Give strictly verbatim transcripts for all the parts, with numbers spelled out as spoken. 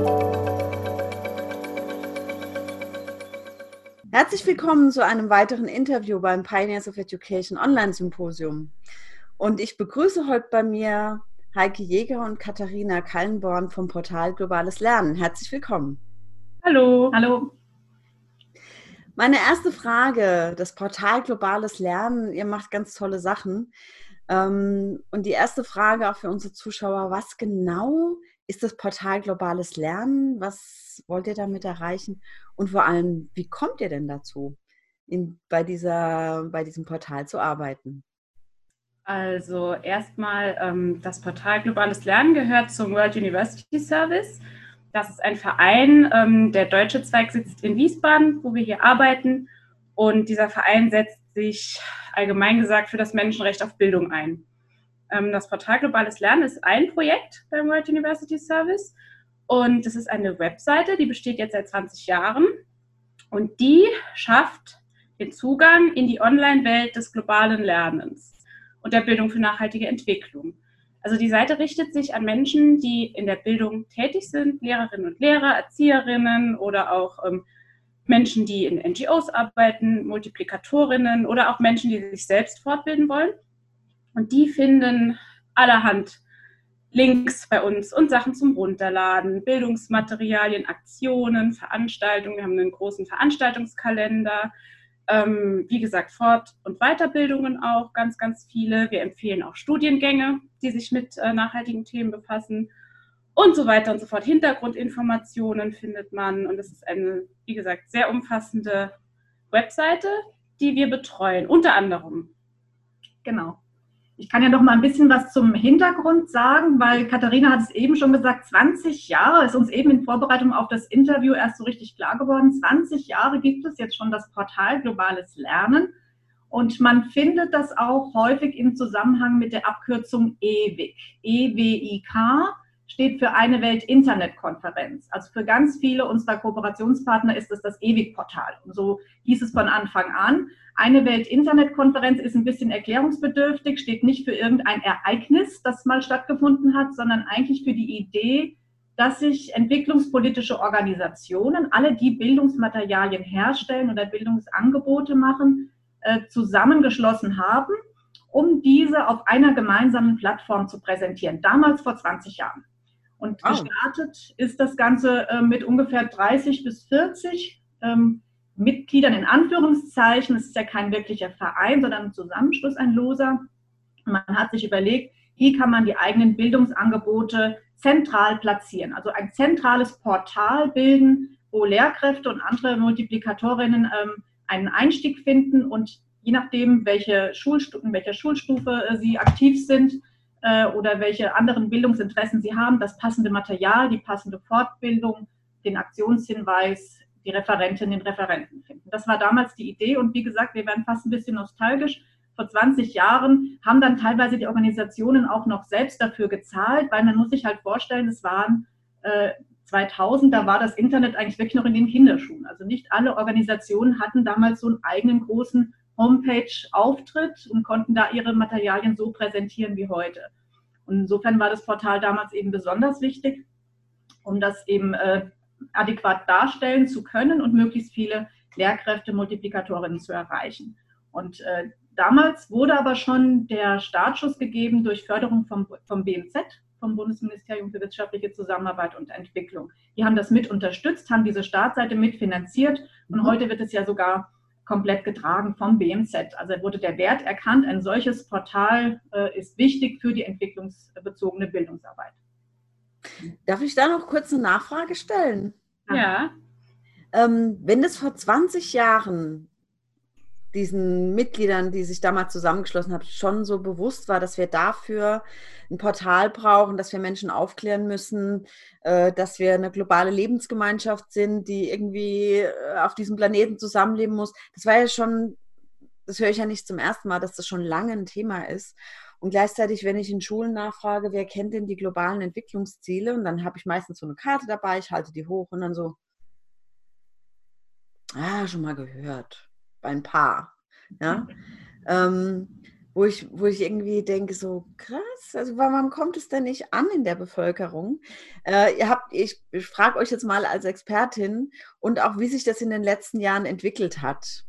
Herzlich willkommen zu einem weiteren Interview beim Pioneers of Education Online-Symposium. Und ich begrüße heute bei mir Heike Jäger und Katharina Kallenborn vom Portal Globales Lernen. Herzlich willkommen. Hallo. Hallo. Meine erste Frage, das Portal Globales Lernen, ihr macht ganz tolle Sachen. Und die erste Frage auch für unsere Zuschauer, was genau ist das Portal Globales Lernen? Was wollt ihr damit erreichen? Und vor allem, wie kommt ihr denn dazu, in, bei, dieser, bei diesem Portal zu arbeiten? Also erstmal, ähm, das Portal Globales Lernen gehört zum World University Service. Das ist ein Verein, ähm, der deutsche Zweig sitzt in Wiesbaden, wo wir hier arbeiten. Und dieser Verein setzt sich allgemein gesagt für das Menschenrecht auf Bildung ein. Ähm, das Portal Globales Lernen ist ein Projekt beim World University Service. Und es ist eine Webseite, die besteht jetzt seit zwanzig Jahren. Und die schafft den Zugang in die Online-Welt des globalen Lernens und der Bildung für nachhaltige Entwicklung. Also die Seite richtet sich an Menschen, die in der Bildung tätig sind, Lehrerinnen und Lehrer, Erzieherinnen oder auch ähm, Menschen, die in N G Os arbeiten, Multiplikatorinnen oder auch Menschen, die sich selbst fortbilden wollen. Und die finden allerhand Links bei uns und Sachen zum Runterladen, Bildungsmaterialien, Aktionen, Veranstaltungen. Wir haben einen großen Veranstaltungskalender. Ähm, wie gesagt, Fort- und Weiterbildungen auch, ganz, ganz viele. Wir empfehlen auch Studiengänge, die sich mit äh, nachhaltigen Themen befassen und so weiter und so fort. Hintergrundinformationen findet man und es ist eine, wie gesagt, sehr umfassende Webseite, die wir betreuen, unter anderem. Genau. Ich kann ja noch mal ein bisschen was zum Hintergrund sagen, weil Katharina hat es eben schon gesagt, zwanzig Jahre, ist uns eben in Vorbereitung auf das Interview erst so richtig klar geworden, zwanzig Jahre gibt es jetzt schon das Portal Globales Lernen und man findet das auch häufig im Zusammenhang mit der Abkürzung E W I C. E W I K steht für Eine Welt Internetkonferenz. Also für ganz viele unserer Kooperationspartner ist es das E W I C-Portal. Und so hieß es von Anfang an. Eine Welt Internetkonferenz ist ein bisschen erklärungsbedürftig, steht nicht für irgendein Ereignis, das mal stattgefunden hat, sondern eigentlich für die Idee, dass sich entwicklungspolitische Organisationen, alle die Bildungsmaterialien herstellen oder Bildungsangebote machen, zusammengeschlossen haben, um diese auf einer gemeinsamen Plattform zu präsentieren. Damals vor zwanzig Jahren. Und oh. gestartet ist das Ganze mit ungefähr dreißig bis vierzig Mitgliedern in Anführungszeichen. Es ist ja kein wirklicher Verein, sondern ein Zusammenschluss, ein loser. Man hat sich überlegt, wie kann man die eigenen Bildungsangebote zentral platzieren. Also ein zentrales Portal bilden, wo Lehrkräfte und andere Multiplikatorinnen ähm, einen Einstieg finden und je nachdem, welche Schulstufen, in welcher Schulstufe äh, sie aktiv sind äh, oder welche anderen Bildungsinteressen sie haben, das passende Material, die passende Fortbildung, den Aktionshinweis, die Referentinnen, den Referenten finden. Das war damals die Idee und wie gesagt, wir werden fast ein bisschen nostalgisch. Vor zwanzig Jahren haben dann teilweise die Organisationen auch noch selbst dafür gezahlt, weil man muss sich halt vorstellen, es waren äh, zweitausend, da war das Internet eigentlich wirklich noch in den Kinderschuhen. Also nicht alle Organisationen hatten damals so einen eigenen großen Homepage-Auftritt und konnten da ihre Materialien so präsentieren wie heute. Und insofern war das Portal damals eben besonders wichtig, um das eben äh, adäquat darstellen zu können und möglichst viele Lehrkräfte, Multiplikatorinnen zu erreichen. Und äh, damals wurde aber schon der Startschuss gegeben durch Förderung vom, vom B M Z, vom Bundesministerium für wirtschaftliche Zusammenarbeit und Entwicklung. Die haben das mit unterstützt, haben diese Startseite mitfinanziert und mhm. heute wird es ja sogar komplett getragen vom B M Z. Also wurde der Wert erkannt, ein solches Portal äh, ist wichtig für die entwicklungsbezogene Bildungsarbeit. Darf ich da noch kurz eine Nachfrage stellen? Ja. Ähm, wenn das vor zwanzig Jahren diesen Mitgliedern, die sich damals zusammengeschlossen haben, schon so bewusst war, dass wir dafür ein Portal brauchen, dass wir Menschen aufklären müssen, äh, dass wir eine globale Lebensgemeinschaft sind, die irgendwie äh, auf diesem Planeten zusammenleben muss. Das war ja schon, das höre ich ja nicht zum ersten Mal, dass das schon lange ein Thema ist. Und gleichzeitig, wenn ich in Schulen nachfrage, wer kennt denn die globalen Entwicklungsziele? Und dann habe ich meistens so eine Karte dabei, ich halte die hoch und dann so, ah, schon mal gehört. Bei ein paar. Ja? ähm, wo ich, wo ich irgendwie denke, so krass, also warum kommt es denn nicht an in der Bevölkerung? Äh, ihr habt, ich, ich frage euch jetzt mal als Expertin und auch, wie sich das in den letzten Jahren entwickelt hat.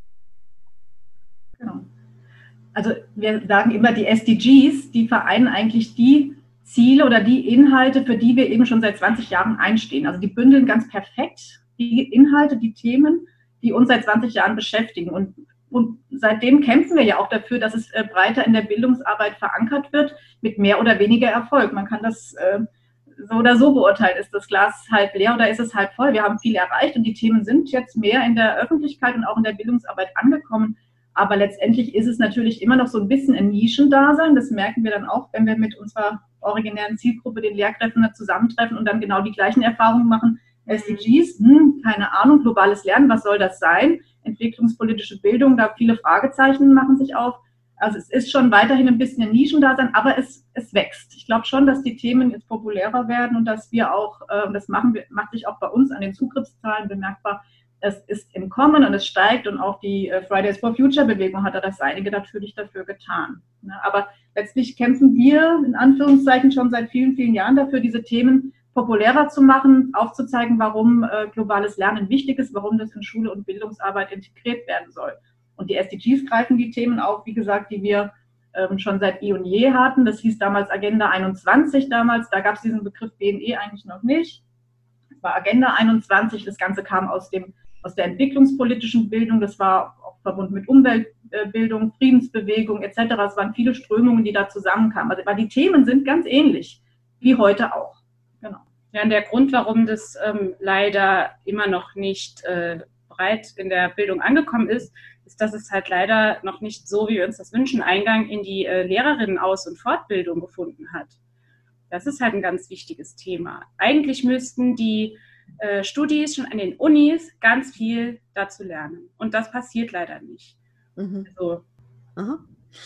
Genau. Also wir sagen immer, die S D Gs, die vereinen eigentlich die Ziele oder die Inhalte, für die wir eben schon seit zwanzig Jahren einstehen. Also die bündeln ganz perfekt die Inhalte, die Themen, die uns seit zwanzig Jahren beschäftigen. Und, und seitdem kämpfen wir ja auch dafür, dass es äh, breiter in der Bildungsarbeit verankert wird, mit mehr oder weniger Erfolg. Man kann das äh, so oder so beurteilen. Ist das Glas halb leer oder ist es halb voll? Wir haben viel erreicht und die Themen sind jetzt mehr in der Öffentlichkeit und auch in der Bildungsarbeit angekommen. Aber letztendlich ist es natürlich immer noch so ein bisschen ein Nischendasein. Das merken wir dann auch, wenn wir mit unserer originären Zielgruppe, den Lehrkräften, zusammentreffen und dann genau die gleichen Erfahrungen machen. S D Gs, hm, keine Ahnung, globales Lernen, was soll das sein? Entwicklungspolitische Bildung, da viele Fragezeichen machen sich auf. Also es ist schon weiterhin ein bisschen ein Nischendasein, aber es, es wächst. Ich glaube schon, dass die Themen jetzt populärer werden und dass wir auch, äh, das machen wir, macht sich auch bei uns an den Zugriffszahlen bemerkbar, es ist im Kommen und es steigt und auch die Fridays for Future Bewegung hat da das Einige natürlich dafür getan. Aber letztlich kämpfen wir in Anführungszeichen schon seit vielen, vielen Jahren dafür, diese Themen populärer zu machen, aufzuzeigen, warum globales Lernen wichtig ist, warum das in Schule und Bildungsarbeit integriert werden soll. Und die S D Gs greifen die Themen auf, wie gesagt, die wir schon seit eh und je hatten. Das hieß damals Agenda einundzwanzig damals, da gab es diesen Begriff B N E eigentlich noch nicht. Das war Agenda einundzwanzig, das Ganze kam aus dem aus der entwicklungspolitischen Bildung, das war auch verbunden mit Umweltbildung, Friedensbewegung et cetera. Es waren viele Strömungen, die da zusammenkamen. Also, aber die Themen sind ganz ähnlich wie heute auch. Genau. Ja, und der Grund, warum das ähm, leider immer noch nicht äh, breit in der Bildung angekommen ist, ist, dass es halt leider noch nicht so, wie wir uns das wünschen, Eingang in die äh, Lehrerinnenaus- und Fortbildung gefunden hat. Das ist halt ein ganz wichtiges Thema. Eigentlich müssten die Äh, Studis schon an den Unis ganz viel dazu lernen. Und das passiert leider nicht. Mhm. Also. Aha.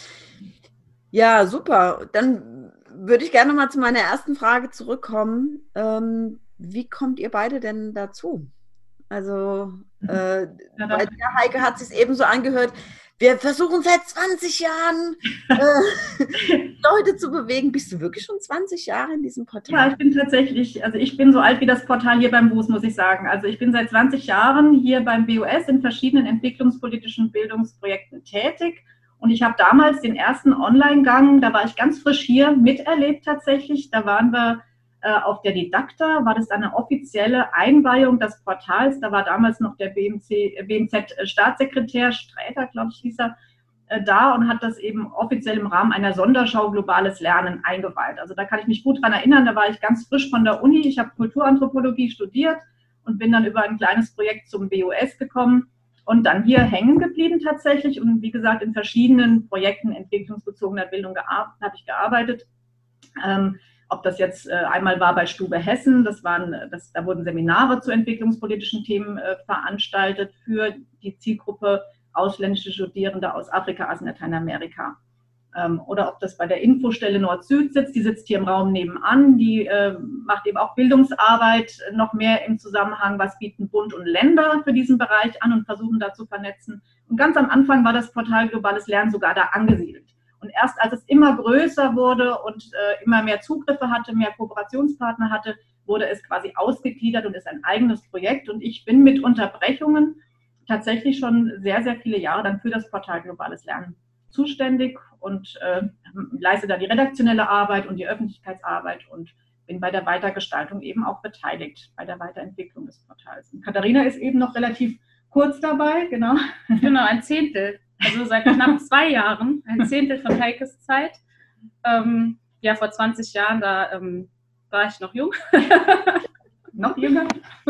Ja, super. Dann würde ich gerne mal zu meiner ersten Frage zurückkommen. Ähm, wie kommt ihr beide denn dazu? Also, äh, ja, bei der Heike hat es sich eben so angehört, wir versuchen seit zwanzig Jahren äh, Leute zu bewegen. Bist du wirklich schon zwanzig Jahre in diesem Portal? Ja, ich bin tatsächlich, also ich bin so alt wie das Portal hier beim B U S, muss ich sagen. Also ich bin seit zwanzig Jahren hier beim B U S in verschiedenen entwicklungspolitischen Bildungsprojekten tätig. Und ich habe damals den ersten Online-Gang, da war ich ganz frisch hier, miterlebt tatsächlich. Da waren wir äh, auf der Didakta, war das eine offizielle Einweihung des Portals. Da war damals noch der B M C, B M Z-Staatssekretär, Sträter, glaube ich, hieß er, äh, da und hat das eben offiziell im Rahmen einer Sonderschau Globales Lernen eingeweiht. Also da kann ich mich gut dran erinnern, da war ich ganz frisch von der Uni. Ich habe Kulturanthropologie studiert und bin dann über ein kleines Projekt zum B U S gekommen. Und dann hier hängen geblieben tatsächlich und wie gesagt in verschiedenen Projekten entwicklungsbezogener Bildung habe ich gearbeitet. Ähm, ob das jetzt äh, einmal war bei Stube Hessen, das waren, das, da wurden Seminare zu entwicklungspolitischen Themen äh, veranstaltet für die Zielgruppe ausländische Studierende aus Afrika, Asien, Lateinamerika. Ähm, oder ob das bei der Infostelle Nord-Süd sitzt, die sitzt hier im Raum nebenan, die äh, macht eben auch Bildungsarbeit noch mehr im Zusammenhang, was bieten Bund und Länder für diesen Bereich an und versuchen da zu vernetzen. Und ganz am Anfang war das Portal Globales Lernen sogar da angesiedelt. Und erst als es immer größer wurde und äh, immer mehr Zugriffe hatte, mehr Kooperationspartner hatte, wurde es quasi ausgegliedert und ist ein eigenes Projekt. Und ich bin mit Unterbrechungen tatsächlich schon sehr, sehr viele Jahre dann für das Portal Globales Lernen zuständig und äh, leiste da die redaktionelle Arbeit und die Öffentlichkeitsarbeit und bin bei der Weitergestaltung eben auch beteiligt, bei der Weiterentwicklung des Portals. Und Katharina ist eben noch relativ kurz dabei, genau. Genau, ein Zehntel. Also seit knapp zwei Jahren, ein Zehntel von Heikes Zeit. Ähm, ja, vor zwanzig Jahren, da ähm, war ich noch jung. Noch jünger?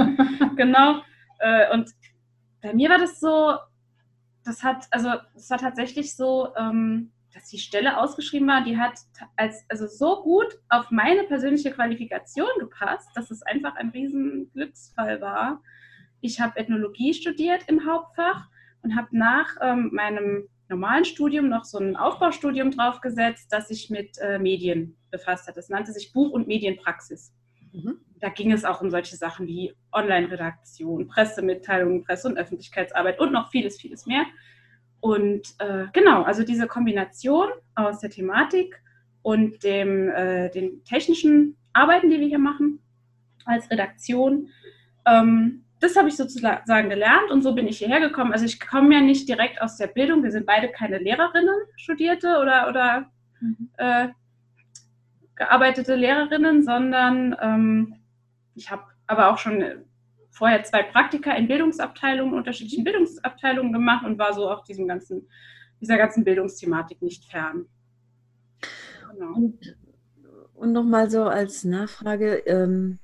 Genau. Äh, und bei mir war das so, das hat, also es war tatsächlich so, ähm, dass die Stelle ausgeschrieben war, die hat als, also so gut auf meine persönliche Qualifikation gepasst, dass es einfach ein riesen Glücksfall war. Ich habe Ethnologie studiert im Hauptfach und habe nach ähm, meinem normalen Studium noch so ein Aufbaustudium draufgesetzt, das sich mit äh, Medien befasst hat. Das nannte sich Buch- und Medienpraxis. Mhm. Da ging es auch um solche Sachen wie Online-Redaktion, Pressemitteilungen, Presse- und Öffentlichkeitsarbeit und noch vieles, vieles mehr. Und äh, genau, also diese Kombination aus der Thematik und dem, äh, den technischen Arbeiten, die wir hier machen als Redaktion, ähm, das habe ich sozusagen gelernt und so bin ich hierher gekommen. Also ich komme ja nicht direkt aus der Bildung, wir sind beide keine Lehrerinnen, Studierte oder, oder mhm. äh, gearbeitete Lehrerinnen, sondern ähm, ich habe aber auch schon vorher zwei Praktika in Bildungsabteilungen, unterschiedlichen Bildungsabteilungen gemacht und war so auch diesem ganzen, dieser ganzen Bildungsthematik nicht fern. Genau. Und, und nochmal so als Nachfrage, ähm,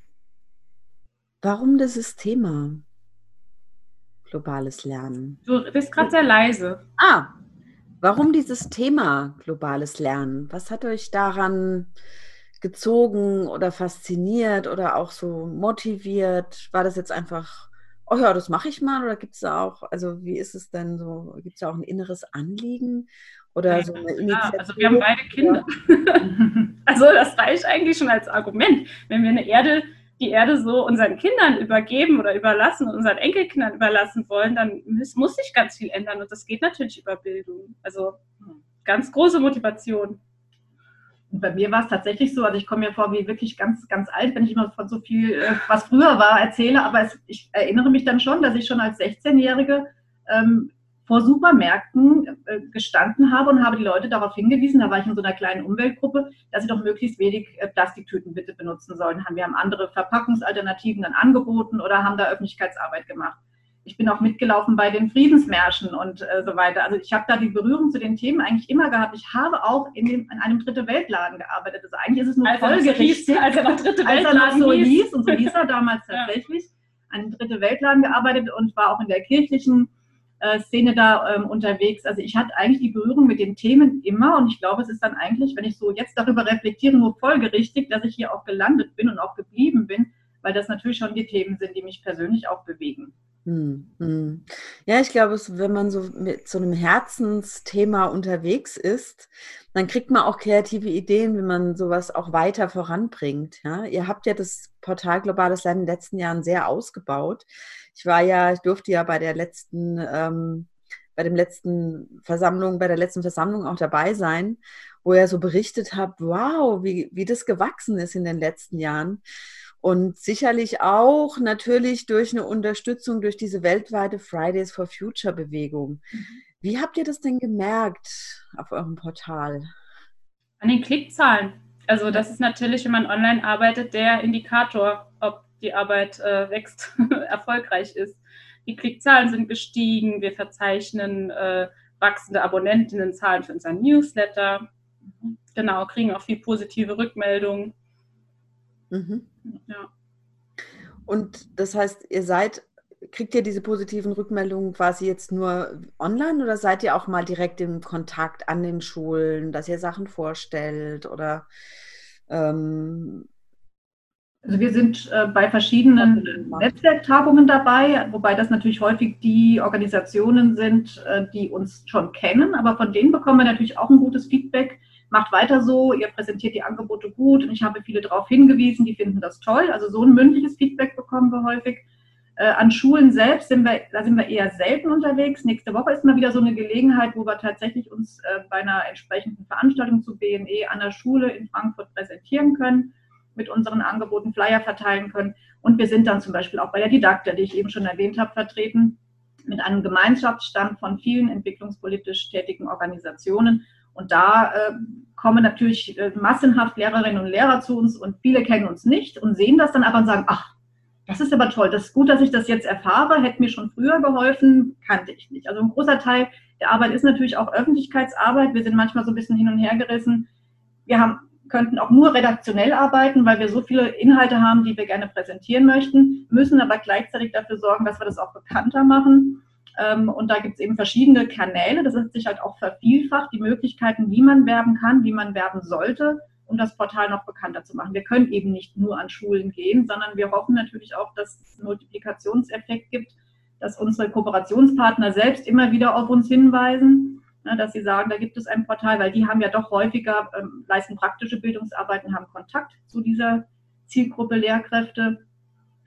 warum dieses Thema globales Lernen? Du bist gerade sehr leise. Ah, warum dieses Thema globales Lernen? Was hat euch daran gezogen oder fasziniert oder auch so motiviert? War das jetzt einfach, oh ja, das mache ich mal, oder gibt es da auch, also wie ist es denn so, gibt es da auch ein inneres Anliegen oder ja, so eine klar. Initiative? Also wir haben beide Kinder. Also das reicht eigentlich schon als Argument. Wenn wir eine Erde, die Erde so unseren Kindern übergeben oder überlassen, unseren Enkelkindern überlassen wollen, dann muss, muss sich ganz viel ändern und das geht natürlich über Bildung. Also ganz große Motivation. Und bei mir war es tatsächlich so, also ich komme mir vor wie wirklich ganz, ganz alt, wenn ich immer von so viel, was früher war, erzähle, aber es, ich erinnere mich dann schon, dass ich schon als sechzehnjährige ähm, vor Supermärkten äh, gestanden habe und habe die Leute darauf hingewiesen, da war ich in so einer kleinen Umweltgruppe, dass sie doch möglichst wenig äh, Plastiktüten bitte benutzen sollen. Wir haben andere Verpackungsalternativen dann angeboten oder haben da Öffentlichkeitsarbeit gemacht. Ich bin auch mitgelaufen bei den Friedensmärschen und äh, so weiter. Also ich habe da die Berührung zu den Themen eigentlich immer gehabt. Ich habe auch in, dem, in einem Dritte-Welt-Laden gearbeitet. Also eigentlich ist es nur also folgerichtig, als er noch Dritte-Welt-Laden als er noch so hieß. hieß. Und so hieß er damals tatsächlich. Ja. An Dritte-Welt-Laden gearbeitet und war auch in der kirchlichen äh, Szene da ähm, unterwegs. Also ich hatte eigentlich die Berührung mit den Themen immer. Und ich glaube, es ist dann eigentlich, wenn ich so jetzt darüber reflektiere, nur folgerichtig, dass ich hier auch gelandet bin und auch geblieben bin, weil das natürlich schon die Themen sind, die mich persönlich auch bewegen. Hm, hm. Ja, ich glaube, wenn man so mit so einem Herzensthema unterwegs ist, dann kriegt man auch kreative Ideen, wie man sowas auch weiter voranbringt. Ja? Ihr habt ja das Portal Globales Lernen in den letzten Jahren sehr ausgebaut. Ich war ja, ich durfte ja bei der letzten, ähm, bei dem letzten Versammlung, bei der letzten Versammlung auch dabei sein, wo ihr so berichtet habt, wow, wie, wie das gewachsen ist in den letzten Jahren. Und sicherlich auch natürlich durch eine Unterstützung durch diese weltweite Fridays for Future Bewegung. Wie habt ihr das denn gemerkt auf eurem Portal? An den Klickzahlen. Also das ist natürlich, wenn man online arbeitet, der Indikator, ob die Arbeit äh, wächst, erfolgreich ist. Die Klickzahlen sind gestiegen, wir verzeichnen äh, wachsende Abonnentinnenzahlen für unseren Newsletter. Genau, kriegen auch viel positive Rückmeldungen. Mhm. Ja. Und das heißt, ihr seid, kriegt ihr diese positiven Rückmeldungen quasi jetzt nur online oder seid ihr auch mal direkt im Kontakt an den Schulen, dass ihr Sachen vorstellt oder ähm, also wir sind äh, bei verschiedenen Netzwerktagungen dabei, wobei das natürlich häufig die Organisationen sind, äh, die uns schon kennen, aber von denen bekommen wir natürlich auch ein gutes Feedback. Macht weiter so, ihr präsentiert die Angebote gut und ich habe viele darauf hingewiesen, die finden das toll. Also so ein mündliches Feedback bekommen wir häufig. Äh, an Schulen selbst sind wir, da sind wir eher selten unterwegs. Nächste Woche ist mal wieder so eine Gelegenheit, wo wir tatsächlich uns äh, bei einer entsprechenden Veranstaltung zu B N E an der Schule in Frankfurt präsentieren können, mit unseren Angeboten Flyer verteilen können. Und wir sind dann zum Beispiel auch bei der Didakta, die ich eben schon erwähnt habe, vertreten, mit einem Gemeinschaftsstand von vielen entwicklungspolitisch tätigen Organisationen. Und da äh, kommen natürlich äh, massenhaft Lehrerinnen und Lehrer zu uns und viele kennen uns nicht und sehen das dann aber und sagen, ach, das ist aber toll, das ist gut, dass ich das jetzt erfahre, hätte mir schon früher geholfen, kannte ich nicht. Also ein großer Teil der Arbeit ist natürlich auch Öffentlichkeitsarbeit. Wir sind manchmal so ein bisschen hin und her gerissen. Wir haben, könnten auch nur redaktionell arbeiten, weil wir so viele Inhalte haben, die wir gerne präsentieren möchten, müssen aber gleichzeitig dafür sorgen, dass wir das auch bekannter machen. Und da gibt es eben verschiedene Kanäle, das hat sich halt auch vervielfacht, die Möglichkeiten, wie man werben kann, wie man werben sollte, um das Portal noch bekannter zu machen. Wir können eben nicht nur an Schulen gehen, sondern wir hoffen natürlich auch, dass es einen Multiplikationseffekt gibt, dass unsere Kooperationspartner selbst immer wieder auf uns hinweisen, dass sie sagen, da gibt es ein Portal, weil die haben ja doch häufiger, ähm, leisten praktische Bildungsarbeiten, haben Kontakt zu dieser Zielgruppe Lehrkräfte.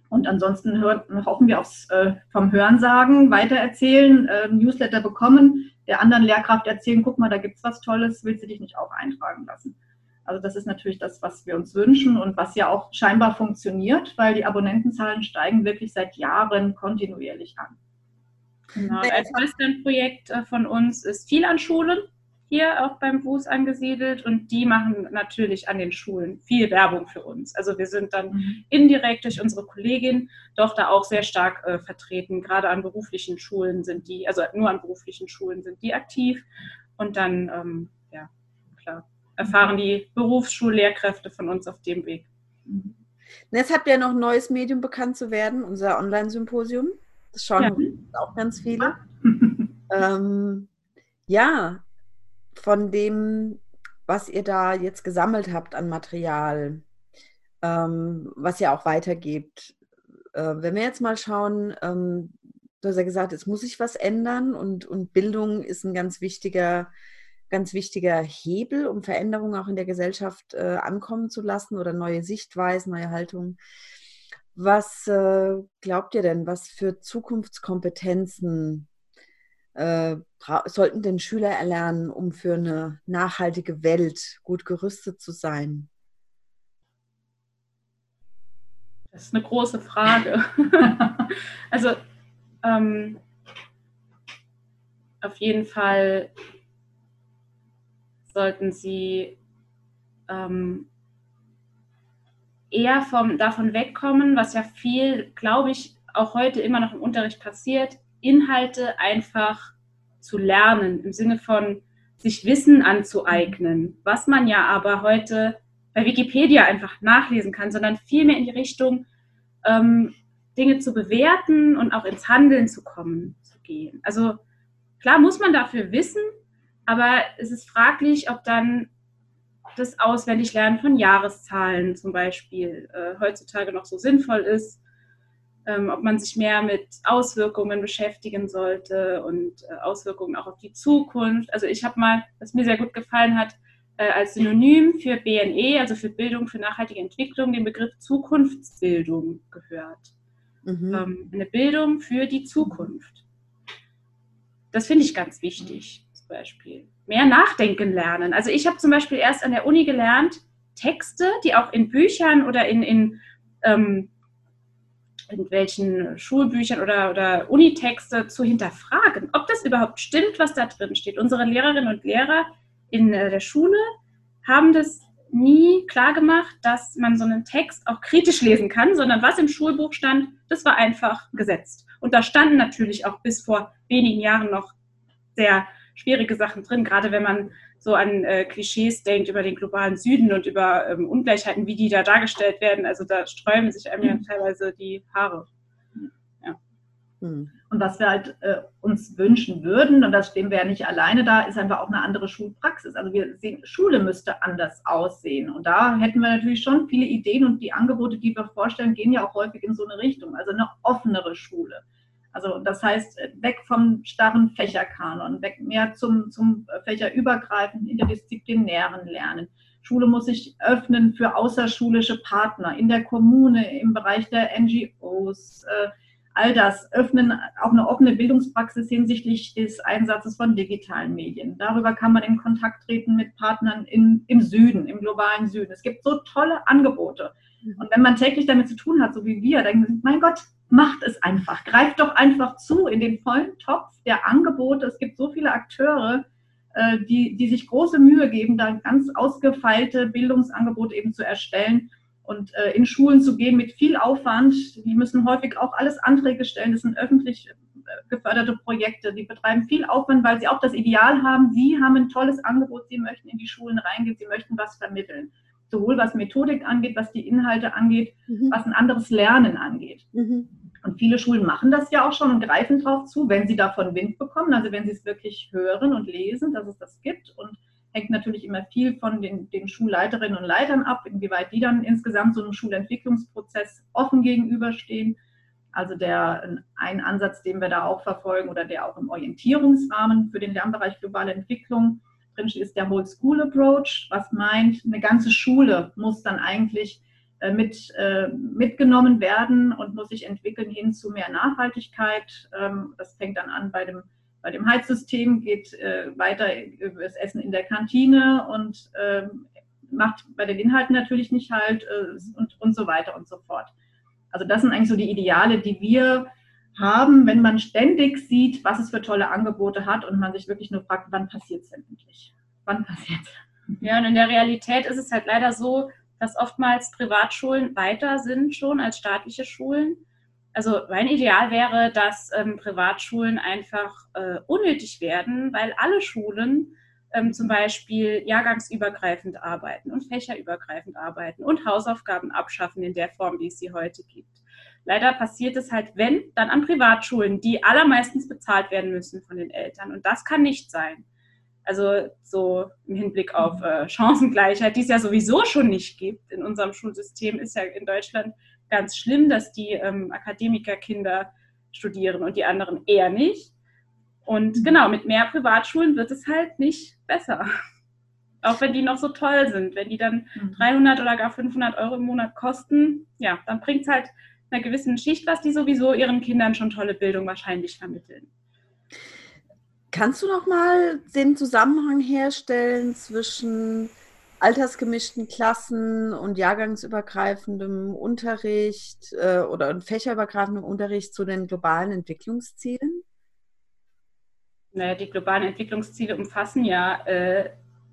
Und ansonsten hören, hoffen wir aufs äh, vom Hörensagen weitererzählen, äh, Newsletter bekommen, der anderen Lehrkraft erzählen, guck mal, da gibt es was Tolles, willst du dich nicht auch eintragen lassen? Also das ist natürlich das, was wir uns wünschen und was ja auch scheinbar funktioniert, weil die Abonnentenzahlen steigen wirklich seit Jahren kontinuierlich an. Genau. Ein Schwesternprojekt von uns ist viel an Schulen, hier auch beim W U S angesiedelt, und die machen natürlich an den Schulen viel Werbung für uns. Also wir sind dann mhm. indirekt durch unsere Kollegin doch da auch sehr stark äh, vertreten. Gerade an beruflichen Schulen sind die, also nur an beruflichen Schulen sind die aktiv, und dann, ähm, ja, klar, erfahren die Berufsschullehrkräfte von uns auf dem Weg. Mhm. Jetzt habt ihr noch ein neues Medium bekannt zu werden, unser Online-Symposium. Das schauen ja. auch ganz viele. ähm, ja, von dem, was ihr da jetzt gesammelt habt an Material, ähm, was ihr auch weitergebt. Äh, wenn wir jetzt mal schauen, ähm, du hast ja gesagt, es muss sich was ändern, und, und Bildung ist ein ganz wichtiger, ganz wichtiger Hebel, um Veränderungen auch in der Gesellschaft äh, ankommen zu lassen oder neue Sichtweisen, neue Haltungen. Was äh, glaubt ihr denn, was für Zukunftskompetenzen äh, sollten denn Schüler erlernen, um für eine nachhaltige Welt gut gerüstet zu sein? Das ist eine große Frage. Also ähm, auf jeden Fall sollten sie ähm, eher vom, davon wegkommen, was ja viel, glaube ich, auch heute immer noch im Unterricht passiert, Inhalte einfach zu lernen, im Sinne von sich Wissen anzueignen, was man ja aber heute bei Wikipedia einfach nachlesen kann, sondern viel mehr in die Richtung, ähm, Dinge zu bewerten und auch ins Handeln zu kommen, zu gehen. Also klar muss man dafür wissen, aber es ist fraglich, ob dann das Auswendiglernen von Jahreszahlen zum Beispiel äh, heutzutage noch so sinnvoll ist, ähm, ob man sich mehr mit Auswirkungen beschäftigen sollte und äh, Auswirkungen auch auf die Zukunft. Also ich habe mal, was mir sehr gut gefallen hat, äh, als Synonym für B N E, also für Bildung für nachhaltige Entwicklung, den Begriff Zukunftsbildung gehört. Mhm. Ähm, eine Bildung für die Zukunft. Das finde ich ganz wichtig, zum Beispiel. Mehr nachdenken lernen. Also ich habe zum Beispiel erst an der Uni gelernt, Texte, die auch in Büchern oder in, in ähm, irgendwelchen Schulbüchern oder, oder Unitexte zu hinterfragen, ob das überhaupt stimmt, was da drin steht. Unsere Lehrerinnen und Lehrer in äh, der Schule haben das nie klar gemacht, dass man so einen Text auch kritisch lesen kann, sondern was im Schulbuch stand, das war einfach gesetzt. Und da standen natürlich auch bis vor wenigen Jahren noch sehr schwierige Sachen drin, gerade wenn man so an äh, Klischees denkt über den globalen Süden und über ähm, Ungleichheiten, wie die da dargestellt werden. Also da sträuben sich einem ja teilweise die Haare. Ja. Und was wir halt äh, uns wünschen würden, und da stehen wir ja nicht alleine da, ist einfach auch eine andere Schulpraxis. Also wir sehen, Schule müsste anders aussehen. Und da hätten wir natürlich schon viele Ideen, und die Angebote, die wir vorstellen, gehen ja auch häufig in so eine Richtung. Also eine offenere Schule. Also das heißt, weg vom starren Fächerkanon, weg mehr zum, zum fächerübergreifenden, interdisziplinären Lernen. Schule muss sich öffnen für außerschulische Partner in der Kommune, im Bereich der N G Os, äh, all das. Öffnen auch eine offene Bildungspraxis hinsichtlich des Einsatzes von digitalen Medien. Darüber kann man in Kontakt treten mit Partnern in, im Süden, im globalen Süden. Es gibt so tolle Angebote. Und wenn man täglich damit zu tun hat, so wie wir, denken wir, mein Gott, macht es einfach. Greift doch einfach zu in den vollen Topf der Angebote. Es gibt so viele Akteure, äh, die, die sich große Mühe geben, da ganz ausgefeilte Bildungsangebote eben zu erstellen und äh, in Schulen zu gehen mit viel Aufwand. Die müssen häufig auch alles Anträge stellen. Das sind öffentlich geförderte Projekte. Die betreiben viel Aufwand, weil sie auch das Ideal haben. Sie haben ein tolles Angebot. Sie möchten in die Schulen reingehen. Sie möchten was vermitteln. Sowohl was Methodik angeht, was die Inhalte angeht, mhm. was ein anderes Lernen angeht. Mhm. Und viele Schulen machen das ja auch schon und greifen drauf zu, wenn sie davon Wind bekommen, also wenn sie es wirklich hören und lesen, dass es das gibt, und hängt natürlich immer viel von den, den Schulleiterinnen und Leitern ab, inwieweit die dann insgesamt so einem Schulentwicklungsprozess offen gegenüberstehen. Also der, ein Ansatz, den wir da auch verfolgen oder der auch im Orientierungsrahmen für den Lernbereich globale Entwicklung drin steht, ist der Whole School Approach, was meint, eine ganze Schule muss dann eigentlich äh, mit, äh, mitgenommen werden und muss sich entwickeln hin zu mehr Nachhaltigkeit. Ähm, das fängt dann an bei dem, bei dem Heizsystem, geht äh, weiter über das Essen in der Kantine und äh, macht bei den Inhalten natürlich nicht halt äh, und, und so weiter und so fort. Also das sind eigentlich so die Ideale, die wir haben, wenn man ständig sieht, was es für tolle Angebote hat und man sich wirklich nur fragt, wann passiert es denn endlich? Wann passiert es? Ja, und in der Realität ist es halt leider so, dass oftmals Privatschulen weiter sind schon als staatliche Schulen. Also mein Ideal wäre, dass ähm, Privatschulen einfach äh, unnötig werden, weil alle Schulen ähm, zum Beispiel jahrgangsübergreifend arbeiten und fächerübergreifend arbeiten und Hausaufgaben abschaffen in der Form, wie es sie heute gibt. Leider passiert es halt, wenn, dann an Privatschulen, die allermeistens bezahlt werden müssen von den Eltern. Und das kann nicht sein. Also so im Hinblick auf äh, Chancengleichheit, die es ja sowieso schon nicht gibt in unserem Schulsystem, ist ja in Deutschland ganz schlimm, dass die ähm, Akademikerkinder studieren und die anderen eher nicht. Und genau, mit mehr Privatschulen wird es halt nicht besser. Auch wenn die noch so toll sind. Wenn die dann dreihundert oder gar fünfhundert Euro im Monat kosten, ja, dann bringt es halt einer gewissen Schicht was, die sowieso ihren Kindern schon tolle Bildung wahrscheinlich vermitteln. Kannst du noch mal den Zusammenhang herstellen zwischen altersgemischten Klassen und jahrgangsübergreifendem Unterricht äh, oder fächerübergreifendem Unterricht zu den globalen Entwicklungszielen? Naja, die globalen Entwicklungsziele umfassen ja äh,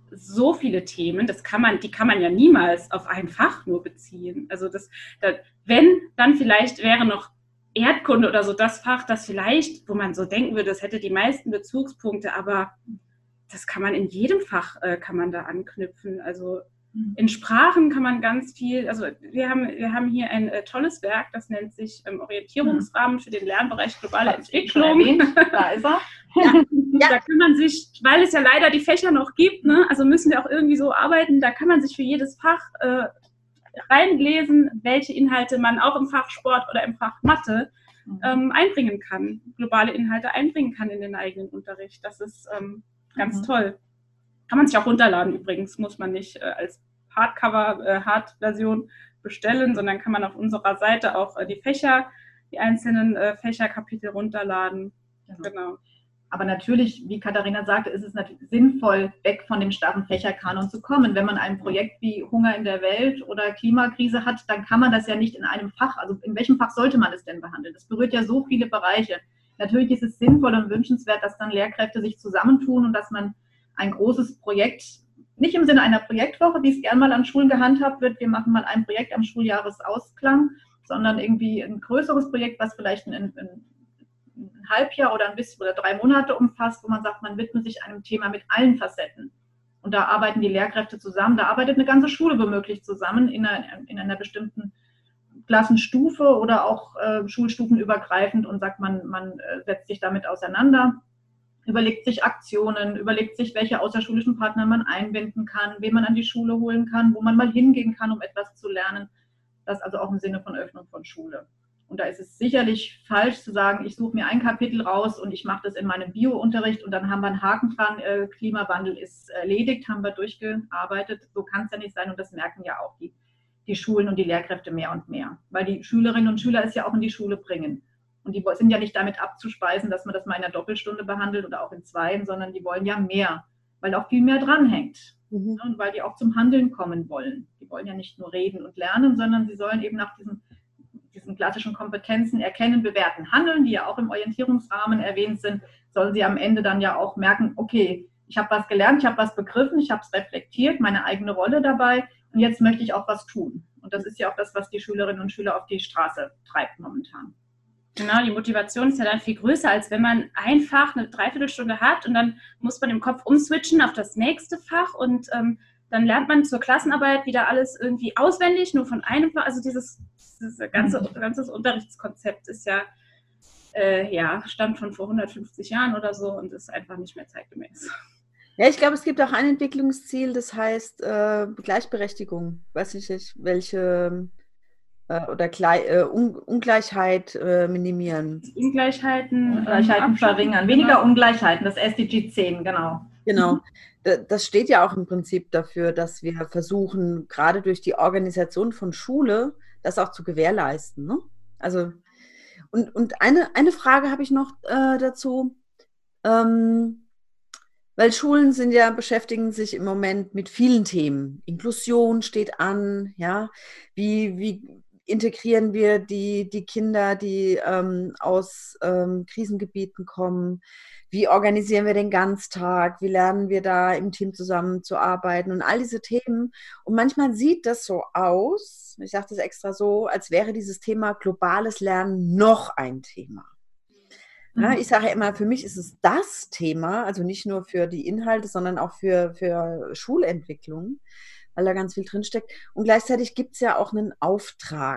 so viele Themen, das kann man, die kann man ja niemals auf ein Fach nur beziehen. Also das, das, wenn, dann vielleicht wäre noch Erdkunde oder so das Fach, das vielleicht, wo man so denken würde, das hätte die meisten Bezugspunkte, aber das kann man in jedem Fach, äh, kann man da anknüpfen. Also in Sprachen kann man ganz viel, also wir haben, wir haben hier ein äh, tolles Werk, das nennt sich ähm, Orientierungsrahmen für den Lernbereich globale Entwicklung. Da ist er. Ja, ja. Da kann man sich, weil es ja leider die Fächer noch gibt, ne, also müssen wir auch irgendwie so arbeiten, da kann man sich für jedes Fach äh, reinlesen, welche Inhalte man auch im Fach Sport oder im Fach Mathe ähm, einbringen kann, globale Inhalte einbringen kann in den eigenen Unterricht. Das ist ähm, ganz mhm. toll. Kann man sich auch runterladen übrigens, muss man nicht äh, als Hardcover, äh, Hard-Version bestellen, sondern kann man auf unserer Seite auch äh, die Fächer, die einzelnen äh, Fächerkapitel runterladen. Genau. Genau. Aber natürlich, wie Katharina sagte, ist es natürlich sinnvoll, weg von dem starren Fächerkanon zu kommen. Wenn man ein Projekt wie Hunger in der Welt oder Klimakrise hat, dann kann man das ja nicht in einem Fach, also in welchem Fach sollte man es denn behandeln? Das berührt ja so viele Bereiche. Natürlich ist es sinnvoll und wünschenswert, dass dann Lehrkräfte sich zusammentun und dass man ein großes Projekt, nicht im Sinne einer Projektwoche, wie es gern mal an Schulen gehandhabt wird, wir machen mal ein Projekt am Schuljahresausklang, sondern irgendwie ein größeres Projekt, was vielleicht ein, ein, ein Halbjahr oder ein bisschen oder drei Monate umfasst, wo man sagt, man widmet sich einem Thema mit allen Facetten. Und da arbeiten die Lehrkräfte zusammen, da arbeitet eine ganze Schule womöglich zusammen in einer, in einer bestimmten Klassenstufe oder auch äh, schulstufenübergreifend und sagt, man, man äh, setzt sich damit auseinander, überlegt sich Aktionen, überlegt sich, welche außerschulischen Partner man einbinden kann, wen man an die Schule holen kann, wo man mal hingehen kann, um etwas zu lernen. Das also auch im Sinne von Öffnung von Schule. Und da ist es sicherlich falsch zu sagen, ich suche mir ein Kapitel raus und ich mache das in meinem Bio-Unterricht und dann haben wir einen Haken dran, äh, Klimawandel ist erledigt, haben wir durchgearbeitet. So kann es ja nicht sein und das merken ja auch die, die Schulen und die Lehrkräfte mehr und mehr. Weil die Schülerinnen und Schüler es ja auch in die Schule bringen. Und die sind ja nicht damit abzuspeisen, dass man das mal in einer Doppelstunde behandelt oder auch in zweien, sondern die wollen ja mehr, weil auch viel mehr dranhängt. Mhm. Und weil die auch zum Handeln kommen wollen. Die wollen ja nicht nur reden und lernen, sondern sie sollen eben nach diesen, diesen klassischen Kompetenzen erkennen, bewerten, handeln, die ja auch im Orientierungsrahmen erwähnt sind, sollen sie am Ende dann ja auch merken, okay, ich habe was gelernt, ich habe was begriffen, ich habe es reflektiert, meine eigene Rolle dabei und jetzt möchte ich auch was tun. Und das ist ja auch das, was die Schülerinnen und Schüler auf die Straße treibt momentan. Genau, die Motivation ist ja dann viel größer, als wenn man einfach eine Dreiviertelstunde hat und dann muss man im Kopf umswitchen auf das nächste Fach und ähm, dann lernt man zur Klassenarbeit wieder alles irgendwie auswendig, nur von einem Fach. Also dieses, dieses ganze, ganzes Unterrichtskonzept ist ja, äh, ja, stammt von vor hundertfünfzig Jahren oder so und ist einfach nicht mehr zeitgemäß. Ja, ich glaube, es gibt auch ein Entwicklungsziel, das heißt äh, Gleichberechtigung. Weiß nicht, welche... oder Gle- Un- Ungleichheit äh, minimieren. Ungleichheiten, Ungleichheiten verringern. Weniger Ungleichheiten, das S D G zehn, genau. Genau. Das steht ja auch im Prinzip dafür, dass wir versuchen, gerade durch die Organisation von Schule, das auch zu gewährleisten. Ne? Also, und, und eine, eine Frage habe ich noch äh, dazu. Ähm, Weil Schulen sind ja, beschäftigen sich im Moment mit vielen Themen. Inklusion steht an, ja. Wie, wie integrieren wir die, die Kinder, die ähm, aus ähm, Krisengebieten kommen? Wie organisieren wir den Ganztag? Wie lernen wir da im Team zusammenzuarbeiten? Und all diese Themen. Und manchmal sieht das so aus, ich sage das extra so, als wäre dieses Thema globales Lernen noch ein Thema. Ja, ich sage ja immer, für mich ist es das Thema, also nicht nur für die Inhalte, sondern auch für, für Schulentwicklung, weil da ganz viel drinsteckt. Und gleichzeitig gibt es ja auch einen Auftrag.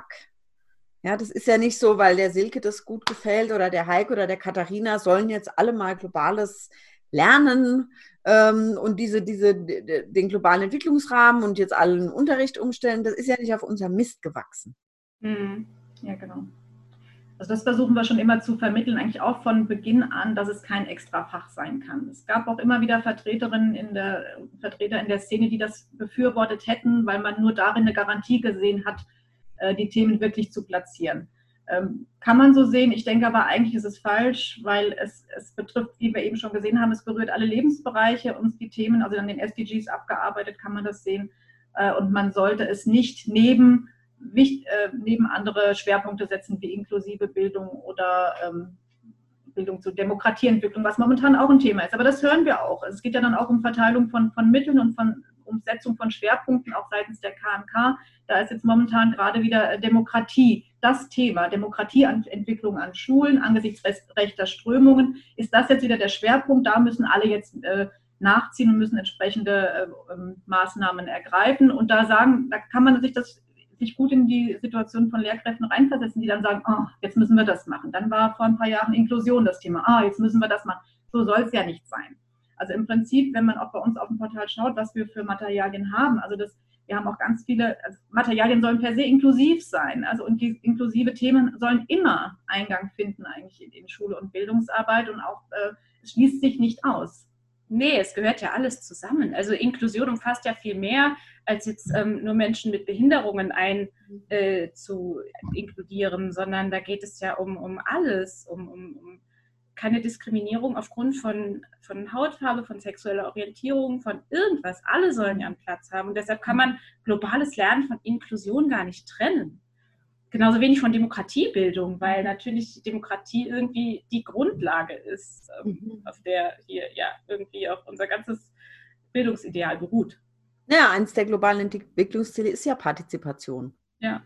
Ja, das ist ja nicht so, weil der Silke das gut gefällt oder der Heike oder der Katharina sollen jetzt alle mal globales lernen ähm, und diese, diese, den globalen Entwicklungsrahmen und jetzt allen Unterricht umstellen. Das ist ja nicht auf unser Mist gewachsen. Mhm. Ja, genau. Also das versuchen wir schon immer zu vermitteln, eigentlich auch von Beginn an, dass es kein Extrafach sein kann. Es gab auch immer wieder Vertreterinnen in der, Vertreter in der Szene, die das befürwortet hätten, weil man nur darin eine Garantie gesehen hat, die Themen wirklich zu platzieren. Kann man so sehen, ich denke aber eigentlich ist es falsch, weil es, es betrifft, wie wir eben schon gesehen haben, es berührt alle Lebensbereiche und die Themen, also an den S D Gs abgearbeitet, kann man das sehen. Und man sollte es nicht neben Wicht, äh, neben andere Schwerpunkte setzen wie inklusive Bildung oder ähm, Bildung zur Demokratieentwicklung, was momentan auch ein Thema ist. Aber das hören wir auch. Es geht ja dann auch um Verteilung von, von Mitteln und von Umsetzung von Schwerpunkten, auch seitens der K M K. Da ist jetzt momentan gerade wieder Demokratie das Thema. Demokratieentwicklung an Schulen angesichts rechter Strömungen. Ist das jetzt wieder der Schwerpunkt? Da müssen alle jetzt äh, nachziehen und müssen entsprechende äh, Maßnahmen ergreifen. Und da sagen, da kann man sich das sich gut in die Situation von Lehrkräften reinversetzen, die dann sagen, oh, jetzt müssen wir das machen. Dann war vor ein paar Jahren Inklusion das Thema, ah, jetzt müssen wir das machen. So soll es ja nicht sein. Also im Prinzip, wenn man auch bei uns auf dem Portal schaut, was wir für Materialien haben, also das, wir haben auch ganz viele, also Materialien sollen per se inklusiv sein, also und die inklusive Themen sollen immer Eingang finden eigentlich in, in Schule und Bildungsarbeit und auch, äh, es schließt sich nicht aus. Nee, es gehört ja alles zusammen. Also Inklusion umfasst ja viel mehr, als jetzt ähm, nur Menschen mit Behinderungen ein äh, zu inkludieren, sondern da geht es ja um, um alles, um, um, um keine Diskriminierung aufgrund von, von Hautfarbe, von sexueller Orientierung, von irgendwas. Alle sollen ja einen Platz haben. Und deshalb kann man globales Lernen von Inklusion gar nicht trennen. Genauso wenig von Demokratiebildung, weil natürlich Demokratie irgendwie die Grundlage ist, ähm, auf der hier ja irgendwie auch unser ganzes Bildungsideal beruht. Ja, eines der globalen Entwicklungsziele ist ja Partizipation. Ja.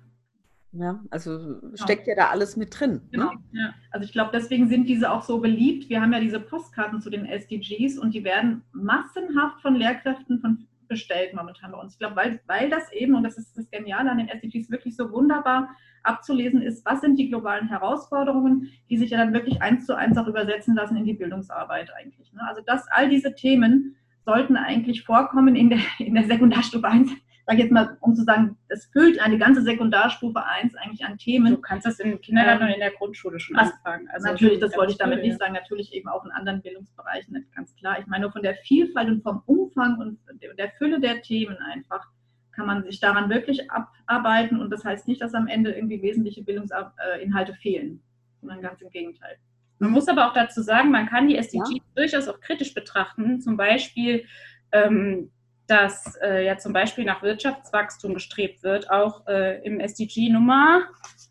Ja, also steckt ja da alles mit drin. Genau. Ne? Ja. Also ich glaube, deswegen sind diese auch so beliebt. Wir haben ja diese Postkarten zu den S D Gs und die werden massenhaft von Lehrkräften von bestellt momentan bei uns. Ich glaube, weil, weil das eben, und das ist das Geniale an den S D Gs, wirklich so wunderbar abzulesen ist, was sind die globalen Herausforderungen, die sich ja dann wirklich eins zu eins auch übersetzen lassen in die Bildungsarbeit eigentlich. Ne? Also das, all diese Themen sollten eigentlich vorkommen in der, in der Sekundarstufe eins, sage ich jetzt mal, um zu sagen, es füllt eine ganze Sekundarstufe eins eigentlich an Themen. Du kannst das im Kindergarten ähm, und in der Grundschule schon was, anfangen. Also natürlich, das wollte ich damit cool, nicht sagen, natürlich eben auch in anderen Bildungsbereichen, ganz klar. Ich meine nur von der Vielfalt und vom Umfang und der Fülle der Themen einfach kann man sich daran wirklich abarbeiten und das heißt nicht, dass am Ende irgendwie wesentliche Bildungsinhalte fehlen, sondern ganz im Gegenteil. Man muss aber auch dazu sagen, man kann die S D Gs ja. durchaus auch kritisch betrachten, zum Beispiel, ähm, dass äh, ja zum Beispiel nach Wirtschaftswachstum gestrebt wird, auch äh, im S D G Nummer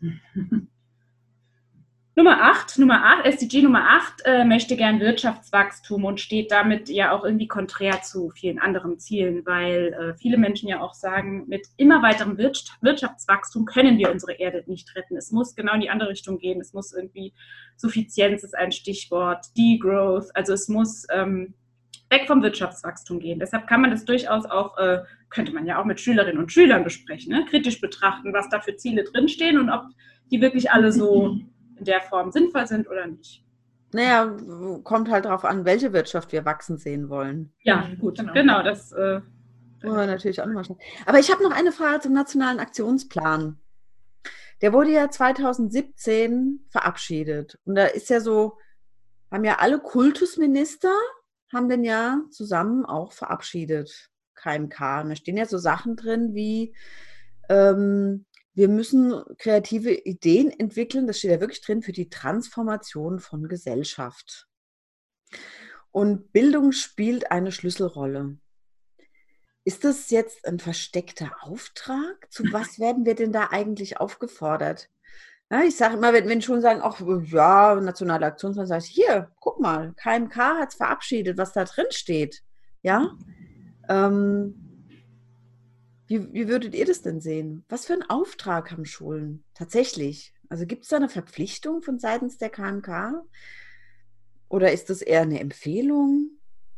Nummer acht, Nummer acht, S D G Nummer acht äh, möchte gern Wirtschaftswachstum und steht damit ja auch irgendwie konträr zu vielen anderen Zielen, weil äh, viele Menschen ja auch sagen, mit immer weiterem Wirtschaftswachstum können wir unsere Erde nicht retten. Es muss genau in die andere Richtung gehen. Es muss irgendwie, Suffizienz ist ein Stichwort, Degrowth, also es muss ähm, weg vom Wirtschaftswachstum gehen. Deshalb kann man das durchaus auch, äh, könnte man ja auch mit Schülerinnen und Schülern besprechen, ne? Kritisch betrachten, was da für Ziele drinstehen und ob die wirklich alle so in der Form sinnvoll sind oder nicht. Naja, kommt halt darauf an, welche Wirtschaft wir wachsen sehen wollen. Ja, gut, genau, genau das äh, wollen wir natürlich auch nochmal schauen. Aber ich habe noch eine Frage zum Nationalen Aktionsplan. Der wurde ja zweitausendsiebzehn verabschiedet. Und da ist ja so, haben ja alle Kultusminister haben den ja zusammen auch verabschiedet, K M K. Und da stehen ja so Sachen drin wie, ähm, wir müssen kreative Ideen entwickeln, das steht ja wirklich drin, für die Transformation von Gesellschaft. Und Bildung spielt eine Schlüsselrolle. Ist das jetzt ein versteckter Auftrag? Zu was werden wir denn da eigentlich aufgefordert? Ja, ich sage immer, wenn, wenn Schulen sagen, ach ja, nationale Aktionsplan, sage ich, hier, guck mal, K M K hat es verabschiedet, was da drin steht. Ja? Ähm, wie, wie würdet ihr das denn sehen? Was für einen Auftrag haben Schulen tatsächlich? Also gibt es da eine Verpflichtung von seitens der K M K? Oder ist das eher eine Empfehlung?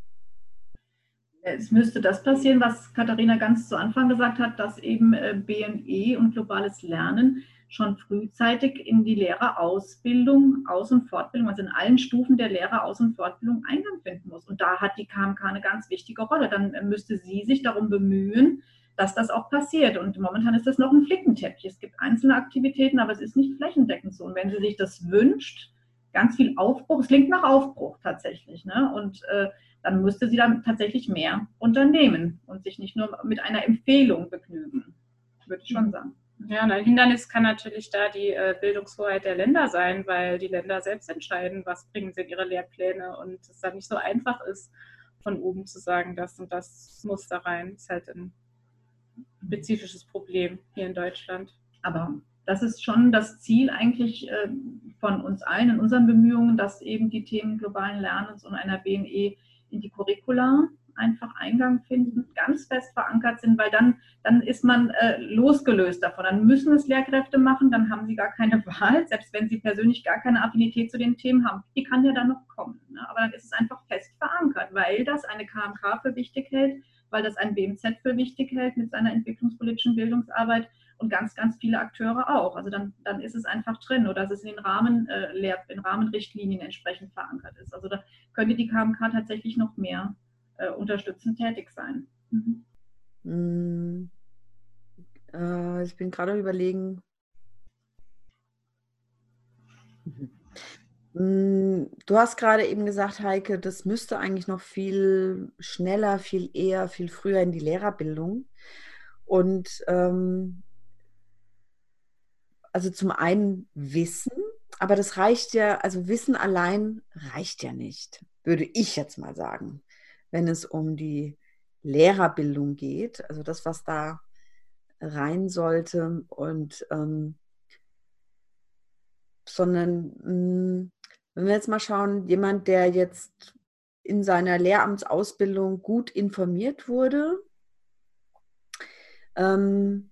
Es müsste das passieren, was Katharina ganz zu Anfang gesagt hat, dass eben B N E und globales Lernen schon frühzeitig in die Lehrerausbildung, Aus- und Fortbildung, also in allen Stufen der Lehreraus- und Fortbildung Eingang finden muss. Und da hat die K M K eine ganz wichtige Rolle. Dann müsste sie sich darum bemühen, dass das auch passiert. Und momentan ist das noch ein Flickenteppich. Es gibt einzelne Aktivitäten, aber es ist nicht flächendeckend so. Und wenn sie sich das wünscht, ganz viel Aufbruch, es klingt nach Aufbruch tatsächlich, ne? Und äh, dann müsste sie dann tatsächlich mehr unternehmen und sich nicht nur mit einer Empfehlung begnügen, würde ich schon sagen. Ja, und ein Hindernis kann natürlich da die äh, Bildungshoheit der Länder sein, weil die Länder selbst entscheiden, was bringen sie in ihre Lehrpläne und es dann nicht so einfach ist, von oben zu sagen, das und das muss da rein. Das ist halt ein spezifisches Problem hier in Deutschland. Aber das ist schon das Ziel eigentlich äh, von uns allen in unseren Bemühungen, dass eben die Themen globalen Lernens und einer B N E in die Curricula einfach Eingang finden, ganz fest verankert sind, weil dann, dann ist man äh, losgelöst davon. Dann müssen es Lehrkräfte machen, dann haben sie gar keine Wahl, selbst wenn sie persönlich gar keine Affinität zu den Themen haben. Die kann ja dann noch kommen. Ne? Aber dann ist es einfach fest verankert, weil das eine K M K für wichtig hält, weil das ein B M Z für wichtig hält mit seiner entwicklungspolitischen Bildungsarbeit und ganz, ganz viele Akteure auch. Also dann, dann ist es einfach drin oder dass es in den Rahmen, äh, Lehr-, in Rahmenrichtlinien entsprechend verankert ist. Also da könnte die K M K tatsächlich noch mehr äh, unterstützend tätig sein. Mhm. Mm, äh, ich bin gerade überlegen. Mm, du hast gerade eben gesagt, Heike, das müsste eigentlich noch viel schneller, viel eher, viel früher in die Lehrerbildung. Und ähm, also zum einen Wissen, aber das reicht ja, also Wissen allein reicht ja nicht, würde ich jetzt mal sagen, wenn es um die Lehrerbildung geht, also das, was da rein sollte und ähm, sondern mh, wenn wir jetzt mal schauen, jemand, der jetzt in seiner Lehramtsausbildung gut informiert wurde, ähm,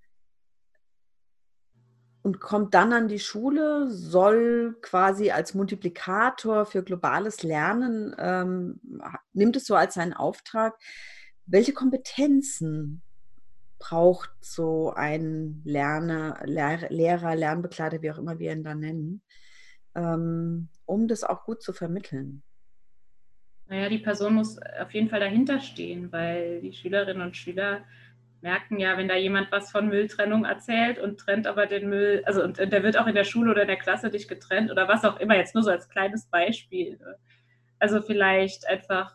und kommt dann an die Schule, soll quasi als Multiplikator für globales Lernen, ähm, nimmt es so als seinen Auftrag. Welche Kompetenzen braucht so ein Lerner, Lehr, Lehrer, Lernbegleiter, wie auch immer wir ihn da nennen, ähm, um das auch gut zu vermitteln? Naja, die Person muss auf jeden Fall dahinter stehen, weil die Schülerinnen und Schüler merken ja, wenn da jemand was von Mülltrennung erzählt und trennt aber den Müll, also und der wird auch in der Schule oder in der Klasse nicht getrennt oder was auch immer, jetzt nur so als kleines Beispiel. Also vielleicht einfach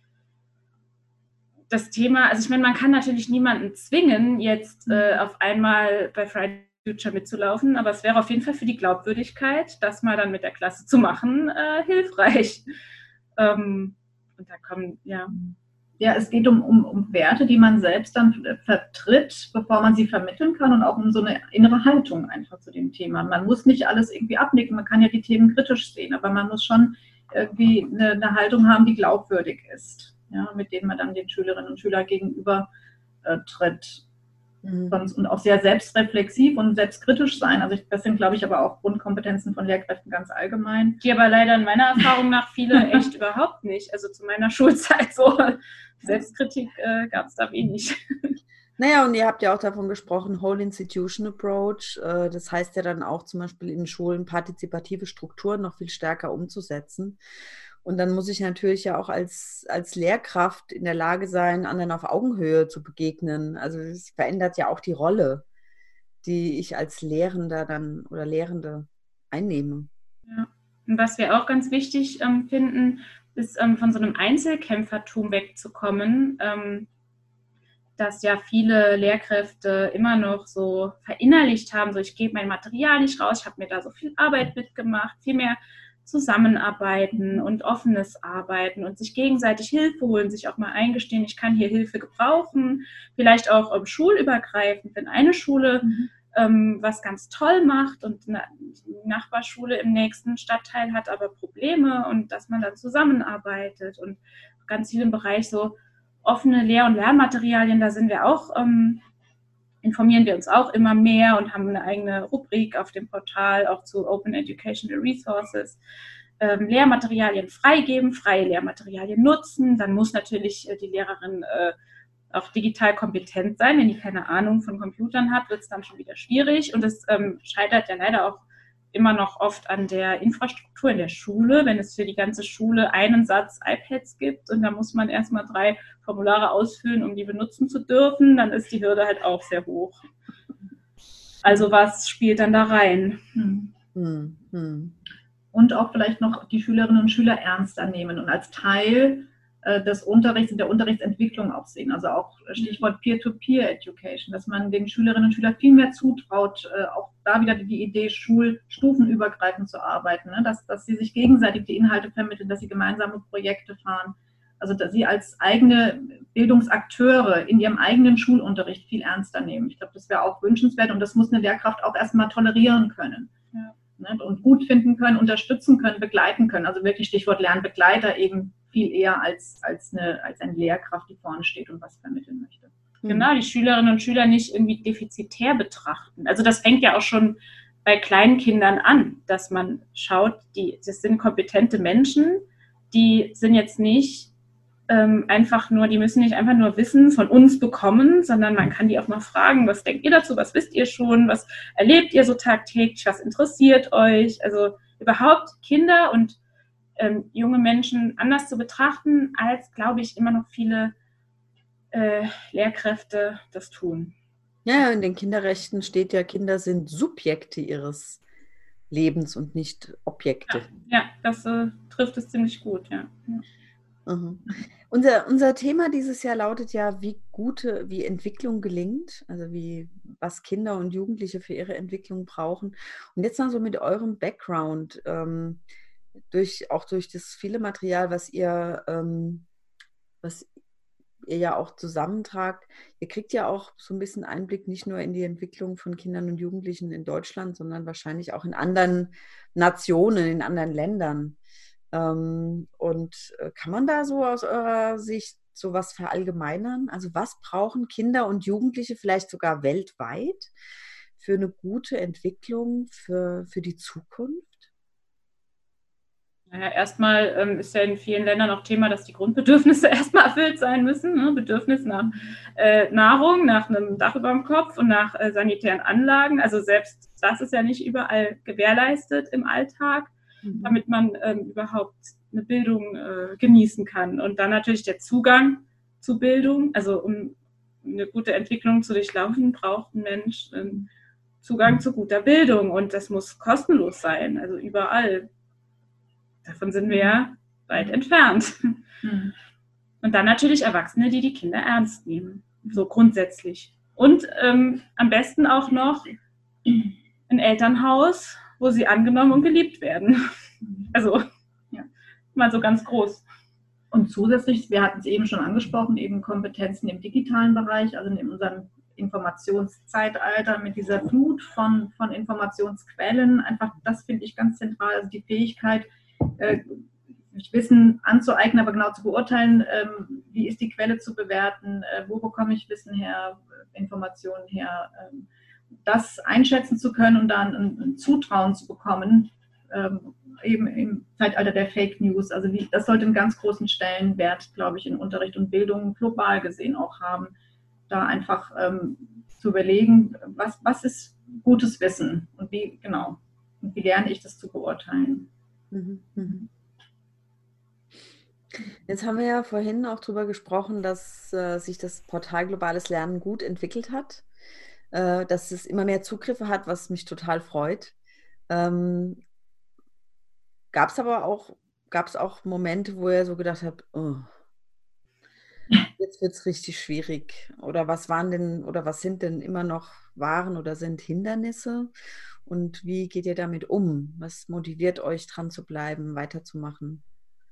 das Thema, also ich meine, man kann natürlich niemanden zwingen, jetzt äh, auf einmal bei Friday Future mitzulaufen, aber es wäre auf jeden Fall für die Glaubwürdigkeit, das mal dann mit der Klasse zu machen, äh, hilfreich. Ähm, und da kommen, ja. Ja, es geht um, um, um Werte, die man selbst dann vertritt, bevor man sie vermitteln kann und auch um so eine innere Haltung einfach zu dem Thema. Man muss nicht alles irgendwie abnicken, man kann ja die Themen kritisch sehen, aber man muss schon irgendwie eine, eine Haltung haben, die glaubwürdig ist, ja, mit denen man dann den Schülerinnen und Schülern gegenüber äh, tritt. Mhm. Und auch sehr selbstreflexiv und selbstkritisch sein. Also das sind, glaube ich, aber auch Grundkompetenzen von Lehrkräften ganz allgemein. Die aber leider in meiner Erfahrung nach viele echt überhaupt nicht. Also zu meiner Schulzeit so Selbstkritik äh, gab es da wenig. Naja, und ihr habt ja auch davon gesprochen, Whole Institution Approach. Äh, das heißt ja dann auch zum Beispiel in Schulen partizipative Strukturen noch viel stärker umzusetzen. Und dann muss ich natürlich ja auch als, als Lehrkraft in der Lage sein, anderen auf Augenhöhe zu begegnen. Also es verändert ja auch die Rolle, die ich als Lehrender dann oder Lehrende einnehme. Ja. Und was wir auch ganz wichtig ähm, finden, ist ähm, von so einem Einzelkämpfertum wegzukommen, ähm, dass ja viele Lehrkräfte immer noch so verinnerlicht haben, so ich gebe mein Material nicht raus, ich habe mir da so viel Arbeit mitgemacht, viel mehr zusammenarbeiten und offenes Arbeiten und sich gegenseitig Hilfe holen, sich auch mal eingestehen, ich kann hier Hilfe gebrauchen, vielleicht auch um, schulübergreifend, wenn eine Schule mhm. ähm, was ganz toll macht und eine Nachbarschule im nächsten Stadtteil hat aber Probleme und dass man dann zusammenarbeitet und ganz viel im Bereich so offene Lehr- und Lernmaterialien, da sind wir auch, ähm, informieren wir uns auch immer mehr und haben eine eigene Rubrik auf dem Portal, auch zu Open Educational Resources. Ähm, Lehrmaterialien freigeben, freie Lehrmaterialien nutzen, dann muss natürlich äh, die Lehrerin äh, auch digital kompetent sein. Wenn die keine Ahnung von Computern hat, wird es dann schon wieder schwierig und es ähm, scheitert ja leider auch immer noch oft an der Infrastruktur in der Schule, wenn es für die ganze Schule einen Satz iPads gibt und da muss man erstmal drei Formulare ausfüllen, um die benutzen zu dürfen, dann ist die Hürde halt auch sehr hoch. Also was spielt dann da rein? Hm. Hm. Hm. Und auch vielleicht noch die Schülerinnen und Schüler ernster nehmen und als Teil äh, des Unterrichts und der Unterrichtsentwicklung auch sehen. Also auch Stichwort Peer-to-Peer-Education, dass man den Schülerinnen und Schülern viel mehr zutraut, äh, auch da wieder die Idee, schulstufenübergreifend zu arbeiten, ne? dass, dass sie sich gegenseitig die Inhalte vermitteln, dass sie gemeinsame Projekte fahren. Also dass sie als eigene Bildungsakteure in ihrem eigenen Schulunterricht viel ernster nehmen. Ich glaube, das wäre auch wünschenswert und das muss eine Lehrkraft auch erstmal tolerieren können. Ja. Ne? Und gut finden können, unterstützen können, begleiten können. Also wirklich Stichwort Lernbegleiter eben viel eher als, als, eine, als eine Lehrkraft, die vorne steht und was vermitteln möchte. Genau, die Schülerinnen und Schüler nicht irgendwie defizitär betrachten. Also das fängt ja auch schon bei kleinen Kindern an, dass man schaut, die, das sind kompetente Menschen, die sind jetzt nicht ähm, einfach nur, die müssen nicht einfach nur Wissen von uns bekommen, sondern man kann die auch mal fragen, was denkt ihr dazu, was wisst ihr schon, was erlebt ihr so tagtäglich, was interessiert euch? Also überhaupt Kinder und ähm, junge Menschen anders zu betrachten, als, glaube ich, immer noch viele äh, Lehrkräfte das tun. Ja, in den Kinderrechten steht ja, Kinder sind Subjekte ihres Lebens und nicht Objekte. Ja, ja das äh, trifft es ziemlich gut, ja. ja. Mhm. Unser, unser Thema dieses Jahr lautet ja, wie gute, wie Entwicklung gelingt, also wie, was Kinder und Jugendliche für ihre Entwicklung brauchen. Und jetzt mal so mit eurem Background, ähm, durch, auch durch das viele Material, was ihr, ähm, was ihr ja auch zusammentragt. Ihr kriegt ja auch so ein bisschen Einblick nicht nur in die Entwicklung von Kindern und Jugendlichen in Deutschland, sondern wahrscheinlich auch in anderen Nationen, in anderen Ländern. Ähm, und kann man da so aus eurer Sicht sowas verallgemeinern? Also was brauchen Kinder und Jugendliche vielleicht sogar weltweit für eine gute Entwicklung für, für die Zukunft? Naja, erstmal ähm, ist ja in vielen Ländern auch Thema, dass die Grundbedürfnisse erstmal erfüllt sein müssen. Ne? Bedürfnis nach äh, Nahrung, nach einem Dach über dem Kopf und nach äh, sanitären Anlagen. Also selbst das ist ja nicht überall gewährleistet im Alltag, mhm. damit man ähm, überhaupt eine Bildung äh, genießen kann. Und dann natürlich der Zugang zu Bildung. Also um eine gute Entwicklung zu durchlaufen, braucht ein Mensch ähm, Zugang zu guter Bildung. Und das muss kostenlos sein, also überall. Davon sind wir ja weit entfernt. Mhm. Und dann natürlich Erwachsene, die die Kinder ernst nehmen, so grundsätzlich. Und ähm, am besten auch noch ein Elternhaus, wo sie angenommen und geliebt werden. Also ja, mal so ganz groß. Und zusätzlich, wir hatten es eben schon angesprochen, eben Kompetenzen im digitalen Bereich, also in unserem Informationszeitalter mit dieser Flut von, von Informationsquellen. Einfach, das finde ich ganz zentral, also die Fähigkeit, Äh, Wissen anzueignen, aber genau zu beurteilen, ähm, wie ist die Quelle zu bewerten, äh, wo bekomme ich Wissen her, Informationen her, ähm, das einschätzen zu können und dann ein, ein Zutrauen zu bekommen, ähm, eben im Zeitalter der Fake News. Also wie, das sollte einen ganz großen Stellenwert, glaube ich, in Unterricht und Bildung global gesehen auch haben, da einfach ähm, zu überlegen, was, was ist gutes Wissen und wie, genau, und wie lerne ich das zu beurteilen. Jetzt haben wir ja vorhin auch darüber gesprochen, dass äh, sich das Portal Globales Lernen gut entwickelt hat, äh, dass es immer mehr Zugriffe hat, was mich total freut. Ähm, gab es aber auch gab es auch Momente, wo ihr so gedacht habt, oh, jetzt wird es richtig schwierig? Oder was waren denn, oder was sind denn immer noch, waren oder sind Hindernisse? Und wie geht ihr damit um? Was motiviert euch, dran zu bleiben, weiterzumachen?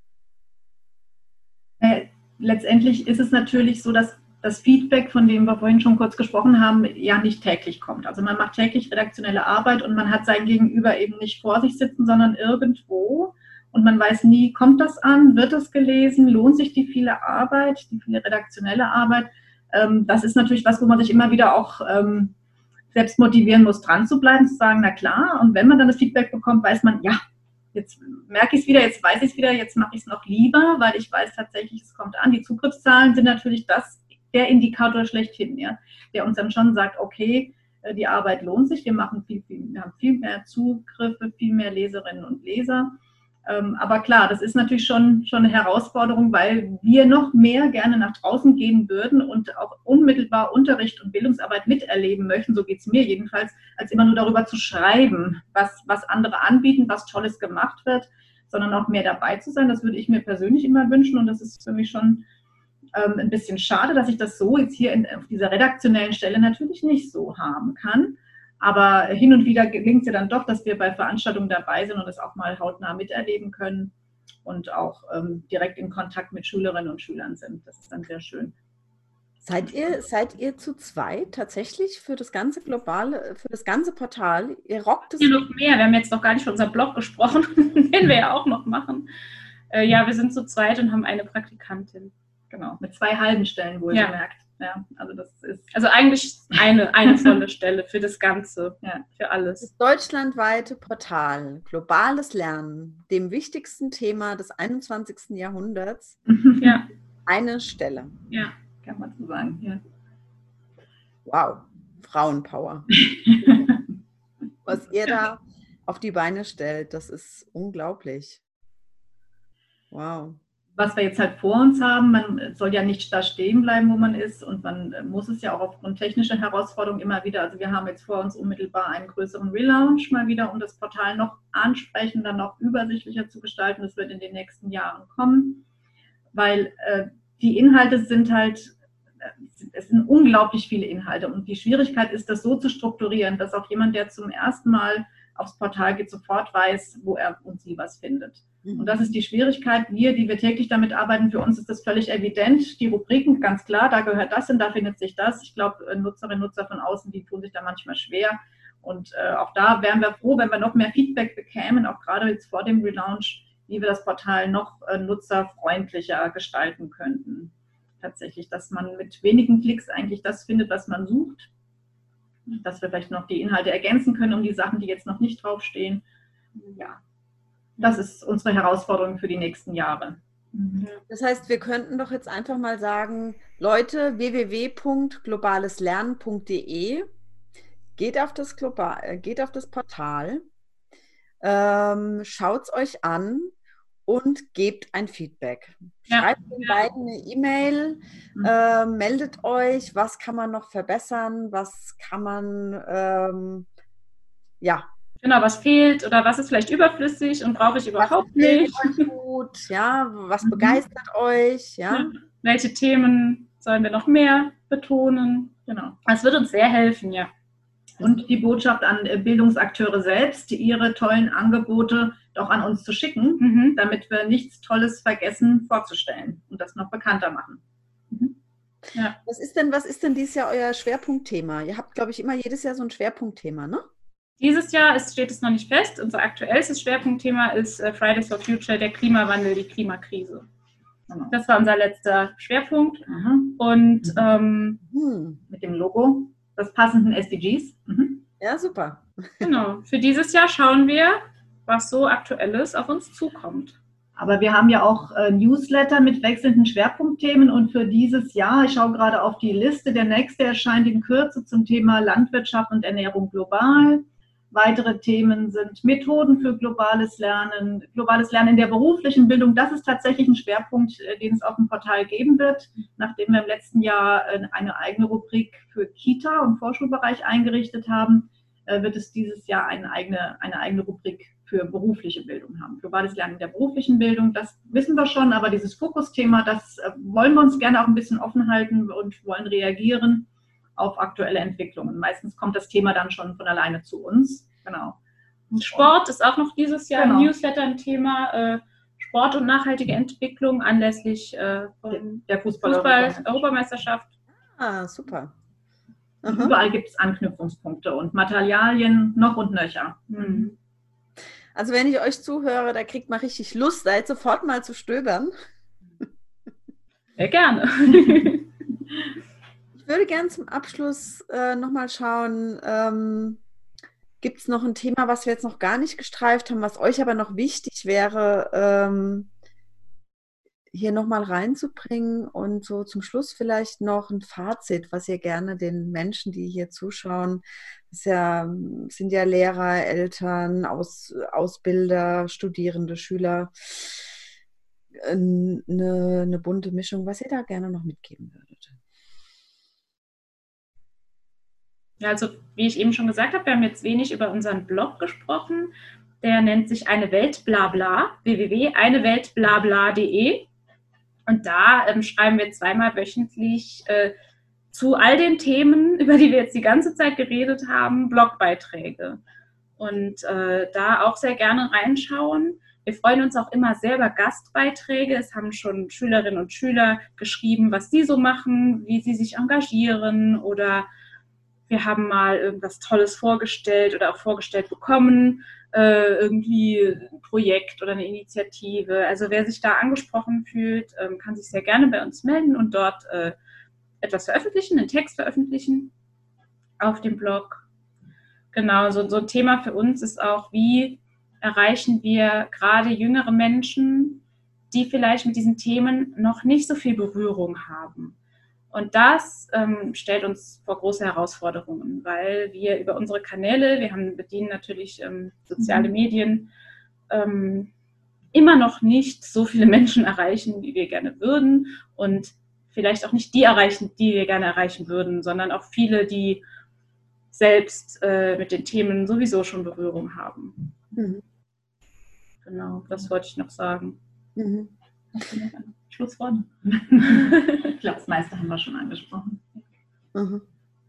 Äh, letztendlich ist es natürlich so, dass das Feedback, von dem wir vorhin schon kurz gesprochen haben, ja nicht täglich kommt. Also man macht täglich redaktionelle Arbeit und man hat sein Gegenüber eben nicht vor sich sitzen, sondern irgendwo. Und man weiß nie, kommt das an, wird es gelesen, lohnt sich die viele Arbeit, die viele redaktionelle Arbeit. Ähm, das ist natürlich was, wo man sich immer wieder auch ähm, selbst motivieren muss, dran zu bleiben, zu sagen, na klar. Und wenn man dann das Feedback bekommt, weiß man, ja, jetzt merke ich es wieder, jetzt weiß ich es wieder, jetzt mache ich es noch lieber, weil ich weiß tatsächlich, es kommt an. Die Zugriffszahlen sind natürlich das, der Indikator schlechthin, ja, der uns dann schon sagt, okay, die Arbeit lohnt sich, wir machen viel, viel, wir haben viel mehr Zugriffe, viel mehr Leserinnen und Leser. Aber klar, das ist natürlich schon, schon eine Herausforderung, weil wir noch mehr gerne nach draußen gehen würden und auch unmittelbar Unterricht und Bildungsarbeit miterleben möchten, so geht es mir jedenfalls, als immer nur darüber zu schreiben, was, was andere anbieten, was Tolles gemacht wird, sondern auch mehr dabei zu sein. Das würde ich mir persönlich immer wünschen und das ist für mich schon ähm, ein bisschen schade, dass ich das so jetzt hier in, auf dieser redaktionellen Stelle natürlich nicht so haben kann. Aber hin und wieder gelingt es ja dann doch, dass wir bei Veranstaltungen dabei sind und das auch mal hautnah miterleben können und auch ähm, direkt in Kontakt mit Schülerinnen und Schülern sind. Das ist dann sehr schön. Seid ihr, seid ihr zu zweit tatsächlich für das ganze globale, für das ganze Portal? Ihr rockt es. Hier noch mehr. Wir haben jetzt noch gar nicht von unserem Blog gesprochen, den wir ja auch noch machen. Äh, ja, wir sind zu zweit und haben eine Praktikantin. Genau, mit zwei halben Stellen wohlgemerkt. Ja. Ja, also das ist also eigentlich eine, eine volle Stelle für das Ganze, ja, für alles. Das deutschlandweite Portal Globales Lernen, dem wichtigsten Thema des einundzwanzigsten Jahrhunderts, ja. Eine Stelle. Ja, kann man so sagen. Ja. Wow, Frauenpower. Was ihr da auf die Beine stellt, das ist unglaublich. Wow. Was wir jetzt halt vor uns haben, man soll ja nicht da stehen bleiben, wo man ist und man muss es ja auch aufgrund technischer Herausforderungen immer wieder, also wir haben jetzt vor uns unmittelbar einen größeren Relaunch mal wieder, um das Portal noch ansprechender, noch übersichtlicher zu gestalten. Das wird in den nächsten Jahren kommen, weil äh, die Inhalte sind halt, es sind unglaublich viele Inhalte und die Schwierigkeit ist, das so zu strukturieren, dass auch jemand, der zum ersten Mal aufs Portal geht, sofort weiß, wo er und sie was findet. Und das ist die Schwierigkeit. Wir, die wir täglich damit arbeiten, für uns ist das völlig evident. Die Rubriken, ganz klar, da gehört das hin, da findet sich das. Ich glaube, Nutzerinnen und Nutzer von außen, die tun sich da manchmal schwer. Und äh, auch da wären wir froh, wenn wir noch mehr Feedback bekämen, auch gerade jetzt vor dem Relaunch, wie wir das Portal noch äh, nutzerfreundlicher gestalten könnten. Tatsächlich, dass man mit wenigen Klicks eigentlich das findet, was man sucht. Dass wir vielleicht noch die Inhalte ergänzen können um die Sachen, die jetzt noch nicht draufstehen. Ja. Das ist unsere Herausforderung für die nächsten Jahre. Das heißt, wir könnten doch jetzt einfach mal sagen, Leute, w w w punkt globales lernen punkt d e, geht auf das, Global, geht auf das Portal, ähm, schaut es euch an und gebt ein Feedback. Ja. Schreibt den beiden eine E-Mail, Mhm. äh, meldet euch, was kann man noch verbessern, was kann man, ähm, ja, Genau, was fehlt oder was ist vielleicht überflüssig und brauche ich überhaupt was gefällt nicht. euch gut, ja, was Mhm. begeistert euch, ja. Ja. Welche Themen sollen wir noch mehr betonen? Genau. Das wird uns sehr helfen, ja. Und die Botschaft an Bildungsakteure selbst, ihre tollen Angebote doch an uns zu schicken, Mhm. damit wir nichts Tolles vergessen vorzustellen und das noch bekannter machen. Mhm. Ja. Was ist denn, was ist denn dieses Jahr euer Schwerpunktthema? Ihr habt, glaube ich, immer jedes Jahr so ein Schwerpunktthema, ne? Dieses Jahr ist, steht es noch nicht fest. Unser aktuellstes Schwerpunktthema ist äh, Fridays for Future, der Klimawandel, die Klimakrise. Genau. Das war unser letzter Schwerpunkt. Aha. Und ähm, Hm. Mit dem Logo des passenden S D Gs. Mhm. Ja, super. genau, für dieses Jahr schauen wir, was so Aktuelles auf uns zukommt. Aber wir haben ja auch äh, Newsletter mit wechselnden Schwerpunktthemen und für dieses Jahr, ich schaue gerade auf die Liste, der nächste erscheint in Kürze zum Thema Landwirtschaft und Ernährung global. Weitere Themen sind Methoden für globales Lernen, globales Lernen in der beruflichen Bildung. Das ist tatsächlich ein Schwerpunkt, äh, den es auf dem Portal geben wird. Nachdem wir im letzten Jahr äh, eine eigene Rubrik für Kita und Vorschulbereich eingerichtet haben, äh, wird es dieses Jahr eine eigene, eine eigene Rubrik für berufliche Bildung haben. Globales Lernen der beruflichen Bildung, das wissen wir schon, aber dieses Fokusthema, das wollen wir uns gerne auch ein bisschen offen halten und wollen reagieren auf aktuelle Entwicklungen. Meistens kommt das Thema dann schon von alleine zu uns. Genau. Sport ist auch noch dieses Jahr genau. im Newsletter ein Thema. Äh, Sport und nachhaltige Entwicklung anlässlich äh, von der Fußball-Europameisterschaft. Fußball-Europameisterschaft. Ah, super. Und überall gibt es Anknüpfungspunkte und Materialien noch und nöcher. Mhm. Also wenn ich euch zuhöre, da kriegt man richtig Lust, da jetzt sofort mal zu stöbern. Sehr gerne. Ich würde gerne zum Abschluss äh, nochmal schauen, ähm, gibt es noch ein Thema, was wir jetzt noch gar nicht gestreift haben, was euch aber noch wichtig wäre, ähm, hier nochmal reinzubringen und so zum Schluss vielleicht noch ein Fazit, was ihr gerne den Menschen, die hier zuschauen, das ja, sind ja Lehrer, Eltern, Aus, Ausbilder, Studierende, Schüler, eine, eine bunte Mischung, was ihr da gerne noch mitgeben würdet. Ja, also wie ich eben schon gesagt habe, wir haben jetzt wenig über unseren Blog gesprochen. Der nennt sich Eine Welt Blabla, w w w punkt eine welt blabla punkt de. Und da ähm, schreiben wir zweimal wöchentlich äh, zu all den Themen, über die wir jetzt die ganze Zeit geredet haben, Blogbeiträge. Und äh, da auch sehr gerne reinschauen. Wir freuen uns auch immer sehr über Gastbeiträge. Es haben schon Schülerinnen und Schüler geschrieben, was sie so machen, wie sie sich engagieren, oder wir haben mal irgendwas Tolles vorgestellt oder auch vorgestellt bekommen, äh, irgendwie ein Projekt oder eine Initiative. Also wer sich da angesprochen fühlt, ähm, kann sich sehr gerne bei uns melden und dort äh, etwas veröffentlichen, einen Text veröffentlichen auf dem Blog. Genau, so, so ein Thema für uns ist auch, wie erreichen wir gerade jüngere Menschen, die vielleicht mit diesen Themen noch nicht so viel Berührung haben. Und das ähm, stellt uns vor große Herausforderungen, weil wir über unsere Kanäle, wir haben, bedienen natürlich ähm, soziale Medien, ähm, immer noch nicht so viele Menschen erreichen, wie wir gerne würden, und vielleicht auch nicht die erreichen, die wir gerne erreichen würden, sondern auch viele, die selbst äh, mit den Themen sowieso schon Berührung haben. Mhm. Genau, das wollte ich noch sagen. Mhm. Schlusswort. Ich glaube, das meiste haben wir schon angesprochen. Mhm.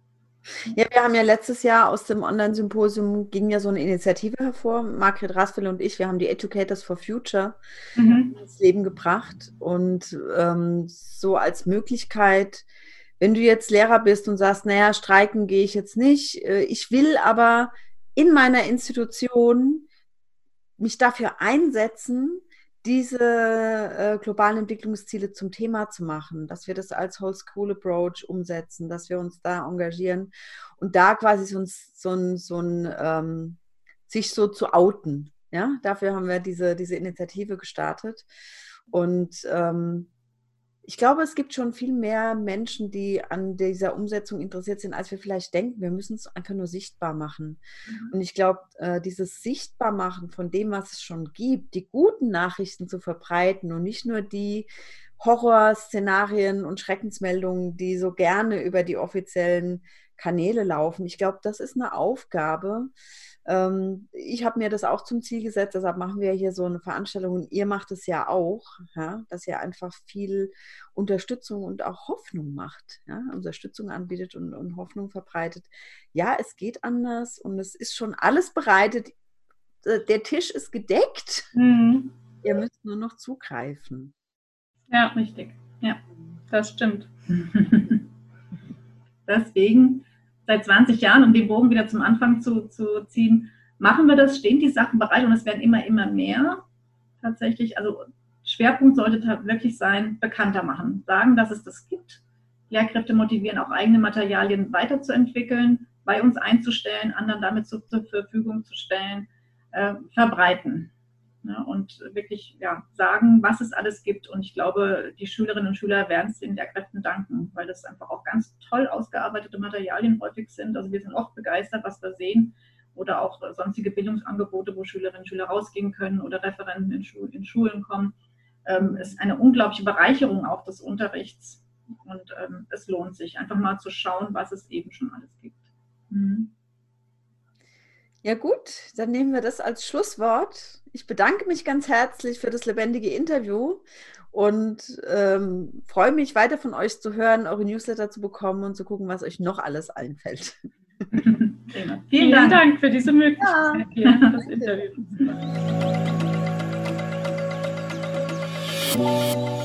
Ja, wir haben ja letztes Jahr aus dem Online-Symposium ging ja so eine Initiative hervor. Margret Raswille und ich, wir haben die Educators for Future Mhm. ins Leben gebracht. Und ähm, so als Möglichkeit, wenn du jetzt Lehrer bist und sagst, naja, streiken gehe ich jetzt nicht, äh, ich will aber in meiner Institution mich dafür einsetzen, diese äh, globalen Entwicklungsziele zum Thema zu machen, dass wir das als Whole School Approach umsetzen, dass wir uns da engagieren und da quasi so ein, so ein, so ein ähm, sich so zu outen. Ja? Dafür haben wir diese, diese Initiative gestartet. Und ähm, ich glaube, es gibt schon viel mehr Menschen, die an dieser Umsetzung interessiert sind, als wir vielleicht denken. Wir müssen es einfach nur sichtbar machen. Mhm. Und ich glaube, äh, dieses Sichtbarmachen von dem, was es schon gibt, die guten Nachrichten zu verbreiten und nicht nur die Horrorszenarien und Schreckensmeldungen, die so gerne über die offiziellen Kanäle laufen. Ich glaube, das ist eine Aufgabe. Ähm, ich habe mir das auch zum Ziel gesetzt, deshalb machen wir hier so eine Veranstaltung und ihr macht es ja auch, ja, dass ihr einfach viel Unterstützung und auch Hoffnung macht, ja, Unterstützung anbietet und, und Hoffnung verbreitet. Ja, es geht anders und es ist schon alles bereitet. Der Tisch ist gedeckt. Mhm. Ihr müsst nur noch zugreifen. Ja, richtig. Ja, das stimmt. Deswegen, seit zwanzig Jahren, um den Bogen wieder zum Anfang zu, zu ziehen, machen wir das, stehen die Sachen bereit und es werden immer, immer mehr tatsächlich. Also Schwerpunkt sollte wirklich sein, bekannter machen. Sagen, dass es das gibt. Lehrkräfte motivieren, auch eigene Materialien weiterzuentwickeln, bei uns einzustellen, anderen damit zur Verfügung zu stellen, äh, verbreiten. Ja, und wirklich ja, sagen, was es alles gibt. Und ich glaube, die Schülerinnen und Schüler werden es den Lehrkräften danken, weil das einfach auch ganz toll ausgearbeitete Materialien häufig sind. Also wir sind oft begeistert, was wir sehen. Oder auch sonstige Bildungsangebote, wo Schülerinnen und Schüler rausgehen können oder Referenten in, Schu- in Schulen kommen. Ähm, ist eine unglaubliche Bereicherung auch des Unterrichts. Und ähm, es lohnt sich, einfach mal zu schauen, was es eben schon alles gibt. Mhm. Ja gut, dann nehmen wir das als Schlusswort. Ich bedanke mich ganz herzlich für das lebendige Interview und ähm, freue mich, weiter von euch zu hören, eure Newsletter zu bekommen und zu gucken, was euch noch alles einfällt. Vielen, Vielen Dank. Dank für diese Möglichkeit, ja. hier das Interview zu machen.